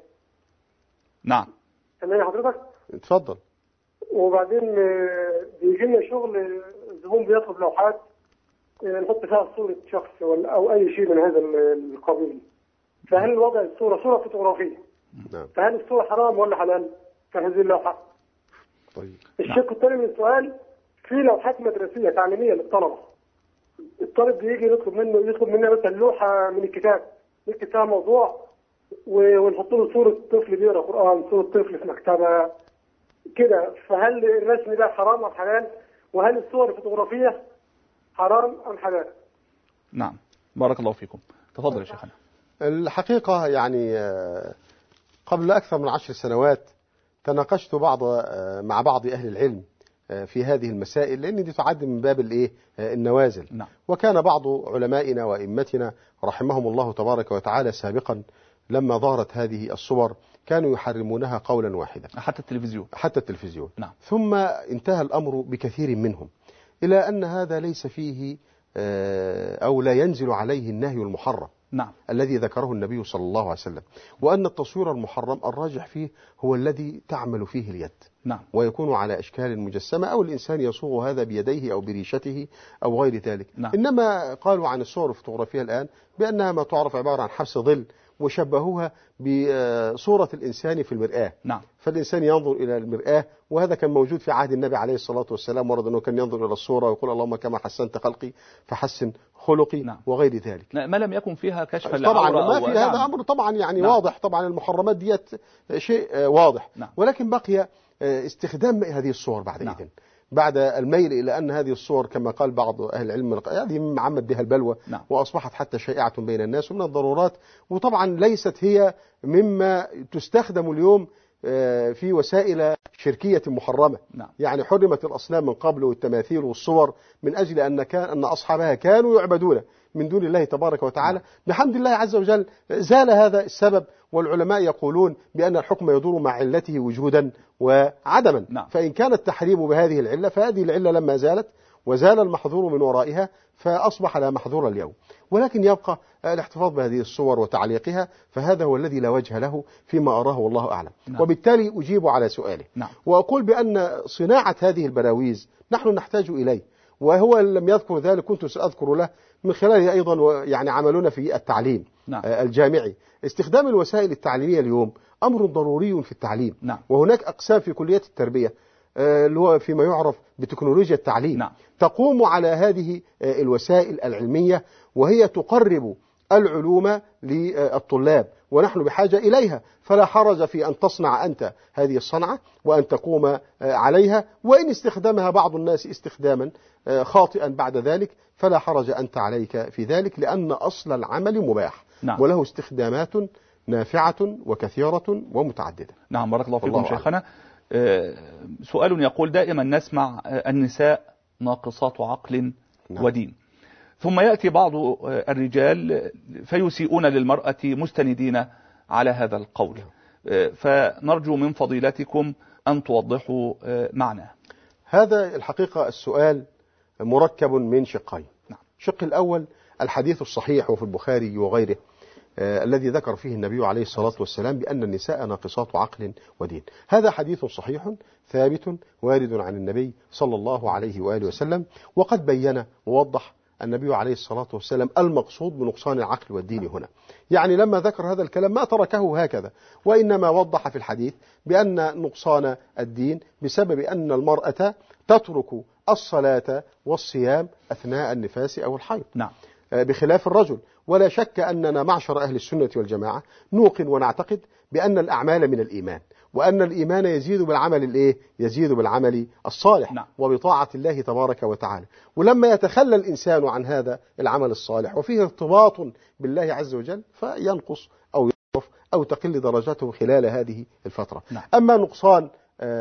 نعم. سامعني حضرتك؟ اتفضل. وبعدين بيجي لنا شغل الزبون بيطلب لوحات نحط فيها صورة شخص أو أي شيء من هذا القبيل، فهل الوضع الصورة صورة فوتوغرافية؟ نعم. فهل الصورة حرام ولا حلال في هذه اللوحة؟ طيب. الشق الثاني من السؤال، في لوحات مدرسية تعليمية للطلبة، الطالب بيجي يطلب منه يطلب مننا مثلا لوحة من الكتاب نكتب فيها موضوع ونحط له صورة طفل بيقرأ قرآن، صورة طفل في مكتبة كده، فهل الرسم ده حرام أم حلال؟ وهل الصور الفوتوغرافية حرام أم حلال؟ نعم. بارك الله فيكم. تفضل يا شيخنا. الحقيقة يعني قبل أكثر من عشر سنوات تناقشت بعض مع بعض أهل العلم في هذه المسائل، لأن دي تعد من باب الإيه النوازل. نعم. وكان بعض علمائنا وإمتنا رحمهم الله تبارك وتعالى سابقا لما ظهرت هذه الصور كانوا يحرمونها قولا واحدا، حتى التلفزيون حتى التلفزيون. نعم. ثم انتهى الأمر بكثير منهم إلى أن هذا ليس فيه أو لا ينزل عليه النهي المحرم. نعم. الذي ذكره النبي صلى الله عليه وسلم، وأن التصوير المحرم الراجح فيه هو الذي تعمل فيه اليد. نعم. ويكون على أشكال مجسمة أو الإنسان يصوغ هذا بيديه أو بريشته أو غير ذلك. نعم. إنما قالوا عن الصور الفوتوغرافية الآن بأنها ما تعرف عبارة عن حبس ظل، وشبهوها بصورة الإنسان في المرآة. نعم. فالإنسان ينظر إلى المرآة، وهذا كان موجود في عهد النبي عليه الصلاة والسلام، ورد أنه كان ينظر إلى الصورة ويقول اللهم كما حسنت خلقي فحسن خلقي. نعم. وغير ذلك. ما لم يكن فيها كشف طبعا ما في هذا أمر طبعا يعني نعم. واضح طبعا المحرمات ديت شيء واضح. نعم. ولكن بقي استخدام هذه الصور بعد نعم. إذن بعد الميل إلى أن هذه الصور كما قال بعض أهل العلم هذه مما عمت بها البلوى. نعم. وأصبحت حتى شائعة بين الناس ومن الضرورات، وطبعا ليست هي مما تستخدم اليوم في وسائل شركية محرمة. نعم. يعني حرمت الأصنام من قبل والتماثيل والصور من أجل أن كان أن أصحابها كانوا يعبدون من دون الله تبارك وتعالى. نعم. بحمد الله عز وجل زال هذا السبب، والعلماء يقولون بأن الحكم يدور مع علته وجودا وعدما. نعم. فإن كان التحريم بهذه العلة فهذه العلة لما زالت وزال المحظور من ورائها فأصبح لا محظور اليوم، ولكن يبقى الاحتفاظ بهذه الصور وتعليقها، فهذا هو الذي لا وجه له فيما أراه والله أعلم. نعم. وبالتالي أجيب على سؤاله. نعم. وأقول بأن صناعة هذه البراويز نحن نحتاج إليه، وهو لم يذكر ذلك كنت سأذكر له من خلاله أيضا يعني عملنا في التعليم. نعم. الجامعي. استخدام الوسائل التعليمية اليوم أمر ضروري في التعليم. نعم. وهناك أقسام في كليات التربية اللي هو فيما يعرف بتكنولوجيا التعليم. نعم. تقوم على هذه الوسائل العلمية، وهي تقرب العلوم للطلاب ونحن بحاجة إليها، فلا حرج في أن تصنع أنت هذه الصنعة وأن تقوم عليها، وإن استخدمها بعض الناس استخداما خاطئا بعد ذلك فلا حرج أنت عليك في ذلك، لأن أصل العمل مباح. نعم. وله استخدامات نافعة وكثيرة ومتعددة. نعم، بارك الله فيكم شيخنا. سؤال يقول: دائما نسمع النساء ناقصات عقل نعم. ودين، ثم يأتي بعض الرجال فيسيئون للمرأة مستندين على هذا القول، فنرجو من فضيلتكم أن توضحوا معناه. هذا الحقيقة السؤال مركب من شقين. نعم. الشق الأول الحديث الصحيح وفي البخاري وغيره آه الذي ذكر فيه النبي عليه الصلاة والسلام بأن النساء ناقصات عقل ودين. هذا حديث صحيح ثابت وارد عن النبي صلى الله عليه وآله وسلم، وقد بين ووضح النبي عليه الصلاة والسلام المقصود بنقصان العقل والدين هنا. يعني لما ذكر هذا الكلام ما تركه هكذا، وإنما وضح في الحديث بأن نقصان الدين بسبب أن المرأة تترك الصلاة والصيام أثناء النفاس أو الحيض. نعم. بخلاف الرجل. ولا شك أننا معشر أهل السنة والجماعة نوقن ونعتقد بأن الأعمال من الإيمان، وأن الإيمان يزيد بالعمل الإيه؟ يزيد بالعمل الصالح. نعم. وبطاعة الله تبارك وتعالى. ولما يتخلى الإنسان عن هذا العمل الصالح وفيه ارتباط بالله عز وجل فينقص أو يضعف أو تقل درجاته خلال هذه الفترة. نعم. أما نقصان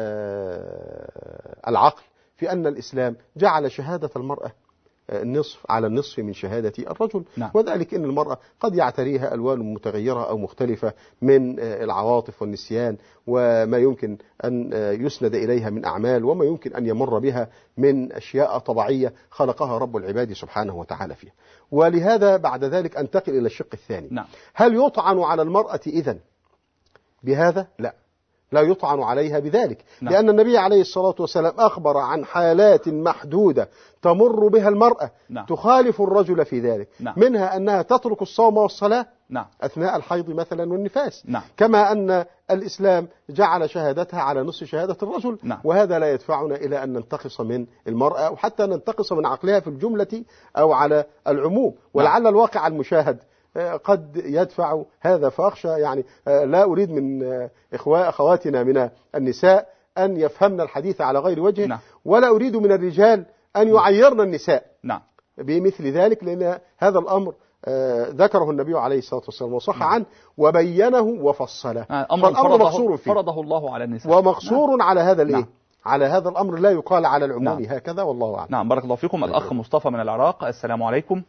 آه العقل في أن الإسلام جعل شهادة المرأة النصف على النصف من شهادة الرجل. نعم. وذلك أن المرأة قد يعتريها ألوان متغيرة أو مختلفة من العواطف والنسيان، وما يمكن أن يسند إليها من أعمال، وما يمكن أن يمر بها من أشياء طبيعية خلقها رب العباد سبحانه وتعالى فيها. ولهذا بعد ذلك أنتقل إلى الشق الثاني. نعم. هل يطعن على المرأة إذن بهذا؟ لا، لا يطعن عليها بذلك. نعم. لأن النبي عليه الصلاة والسلام أخبر عن حالات محدودة تمر بها المرأة. نعم. تخالف الرجل في ذلك. نعم. منها أنها تترك الصوم والصلاة. نعم. أثناء الحيض مثلا والنفاس. نعم. كما أن الإسلام جعل شهادتها على نصف شهادة الرجل. نعم. وهذا لا يدفعنا إلى أن ننتقص من المرأة وحتى ننتقص من عقلها في الجملة أو على العموم. ولعل نعم. الواقع المشاهد قد يدفع هذا، فأخشى يعني لا أريد من إخوة أخواتنا من النساء أن يفهمن الحديث على غير وجهه. نعم. ولا أريد من الرجال أن يعيرن النساء. نعم. بمثل ذلك، لأن هذا الأمر ذكره النبي عليه الصلاة والسلام وصح عنه وبينه وفصله. أمر فرضه, فرضه الله على النساء ومقصور نعم. على هذا الإيه؟ نعم. على هذا الأمر، لا يقال على العموم. نعم. هكذا والله أعلم. نعم، بارك الله فيكم. الأخ مصطفى من العراق، السلام عليكم.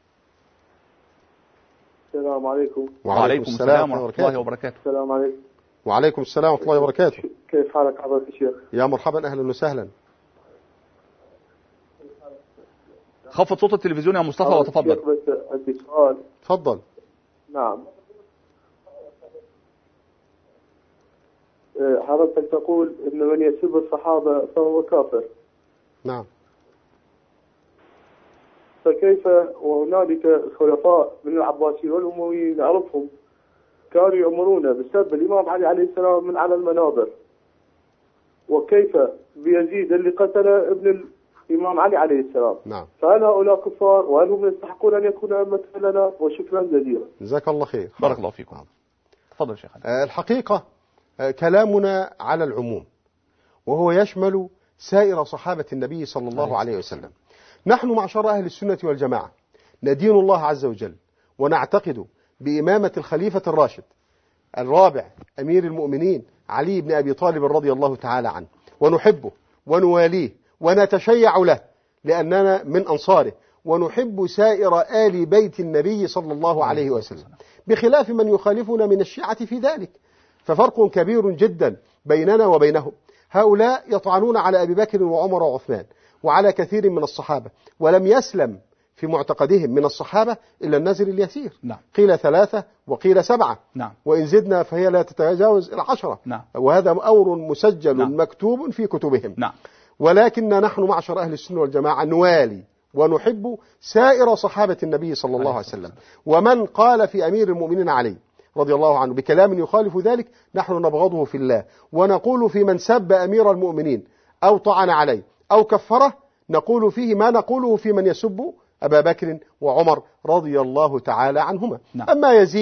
السلام عليكم. وعليكم السلام ورحمة الله وبركاته. السلام عليكم. وعليكم السلام ورحمة الله وبركاته. كيف حالك حضرتك الشيخ؟ يا مرحبا، أهلا وسهلا. خفض صوت التلفزيون يا مصطفى وتفضل. بس عندي سؤال. تفضل. نعم. حضرتك تقول إن من يسب الصحابة فهو كافر. نعم. فكيف وهنالك خلفاء من العباسيين والأمويين نعرفهم كانوا يأمرون بسب الإمام علي عليه السلام من على المنابر، وكيف بيزيد اللي قتل ابن الإمام علي عليه السلام. نعم. فهل هؤلاء كفار وهل هم يستحقون أن يكونوا أئمة لنا؟ وشكرا جزيلا. جزاك الله خير. بارك الله فيكم. تفضل شيخ. الحقيقة كلامنا على العموم، وهو يشمل سائر صحابة النبي صلى الله عليه وسلم. نحن معشر أهل السنة والجماعة ندين الله عز وجل ونعتقد بإمامة الخليفة الراشد الرابع أمير المؤمنين علي بن أبي طالب رضي الله تعالى عنه، ونحبه ونواليه ونتشيع له لأننا من أنصاره، ونحب سائر آل بيت النبي صلى الله عليه وسلم، بخلاف من يخالفنا من الشيعة في ذلك. ففرق كبير جدا بيننا وبينهم. هؤلاء يطعنون على أبي بكر وعمر وعثمان وعلى كثير من الصحابة، ولم يسلم في معتقدهم من الصحابة إلا النازل اليسير. نعم. قيل ثلاثة وقيل سبعة. نعم. وإن زدنا فهي لا تتجاوز العشرة. نعم. وهذا أمر مسجل نعم. مكتوب في كتبهم. نعم. ولكن نحن معشر أهل السنة والجماعة نوالي ونحب سائر صحابة النبي صلى الله عليه وسلم، ومن قال في أمير المؤمنين علي رضي الله عنه بكلام يخالف ذلك نحن نبغضه في الله، ونقول في من سب أمير المؤمنين أو طعن عليه أو كفره نقول فيه ما نقوله في من يسب أبا بكر وعمر رضي الله تعالى عنهما. نعم. أما يزيد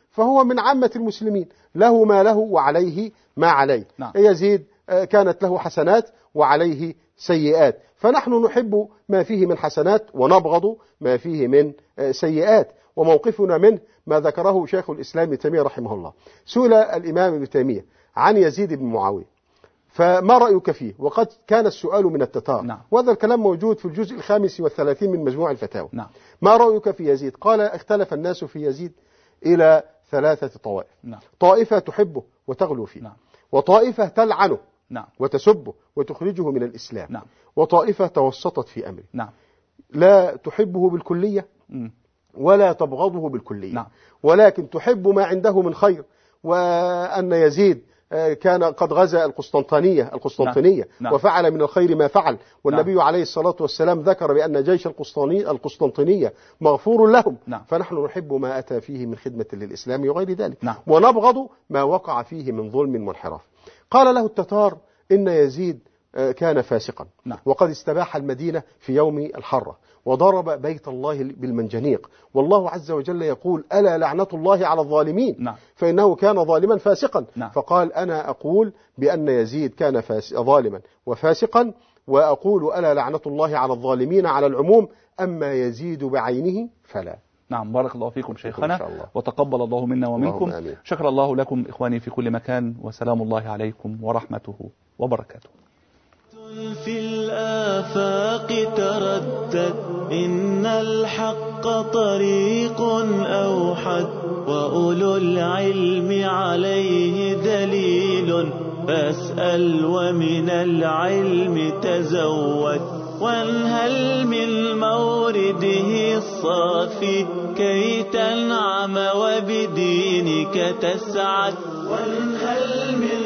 فهو من عامة المسلمين، له ما له وعليه ما عليه. نعم. يزيد كانت له حسنات وعليه سيئات، فنحن نحب ما فيه من حسنات ونبغض ما فيه من سيئات، وموقفنا منه ما ذكره شيخ الإسلام ابن تيمية رحمه الله. سئل الإمام ابن تيمية عن يزيد بن معاوية فما رأيك فيه؟ وقد كان السؤال من التتار. نعم. وهذا الكلام موجود في الجزء الخامس والثلاثين من مجموع الفتاوى. نعم. ما رأيك في يزيد؟ قال اختلف الناس في يزيد إلى ثلاثة طوائف. نعم. طائفة تحبه وتغلو فيه. نعم. وطائفة تلعنه نعم. وتسبه وتخرجه من الإسلام. نعم. وطائفة توسطت في أمره. نعم. لا تحبه بالكلية م. ولا تبغضه بالكلية. نعم. ولكن تحب ما عنده من خير، وأن يزيد كان قد غزا القسطنطينية القسطنطينية نعم. وفعل من الخير ما فعل، والنبي نعم. عليه الصلاة والسلام ذكر بأن جيش القسطنطينية مغفور لهم. نعم. فنحن نحب ما أتى فيه من خدمة للإسلام وغير ذلك. نعم. ونبغض ما وقع فيه من ظلم وانحراف. قال له التتار إن يزيد كان فاسقا. نعم. وقد استباح المدينة في يوم الحرة وضرب بيت الله بالمنجنيق، والله عز وجل يقول ألا لعنة الله على الظالمين. نعم. فإنه كان ظالما فاسقا. نعم. فقال أنا أقول بأن يزيد كان ظالما وفاسقا، وأقول ألا لعنة الله على الظالمين على العموم، أما يزيد بعينه فلا. نعم. بارك الله فيكم شيخنا، وتقبل الله منا ومنكم. شكر الله لكم إخواني في كل مكان، وسلام الله عليكم ورحمته وبركاته. في الآفاق تردد إن الحق طريق أوحد، وأولو العلم عليه دليل، فاسأل ومن العلم تزود، وانهل من مورده الصافي كي تنعم وبدينك تسعد، وانهل من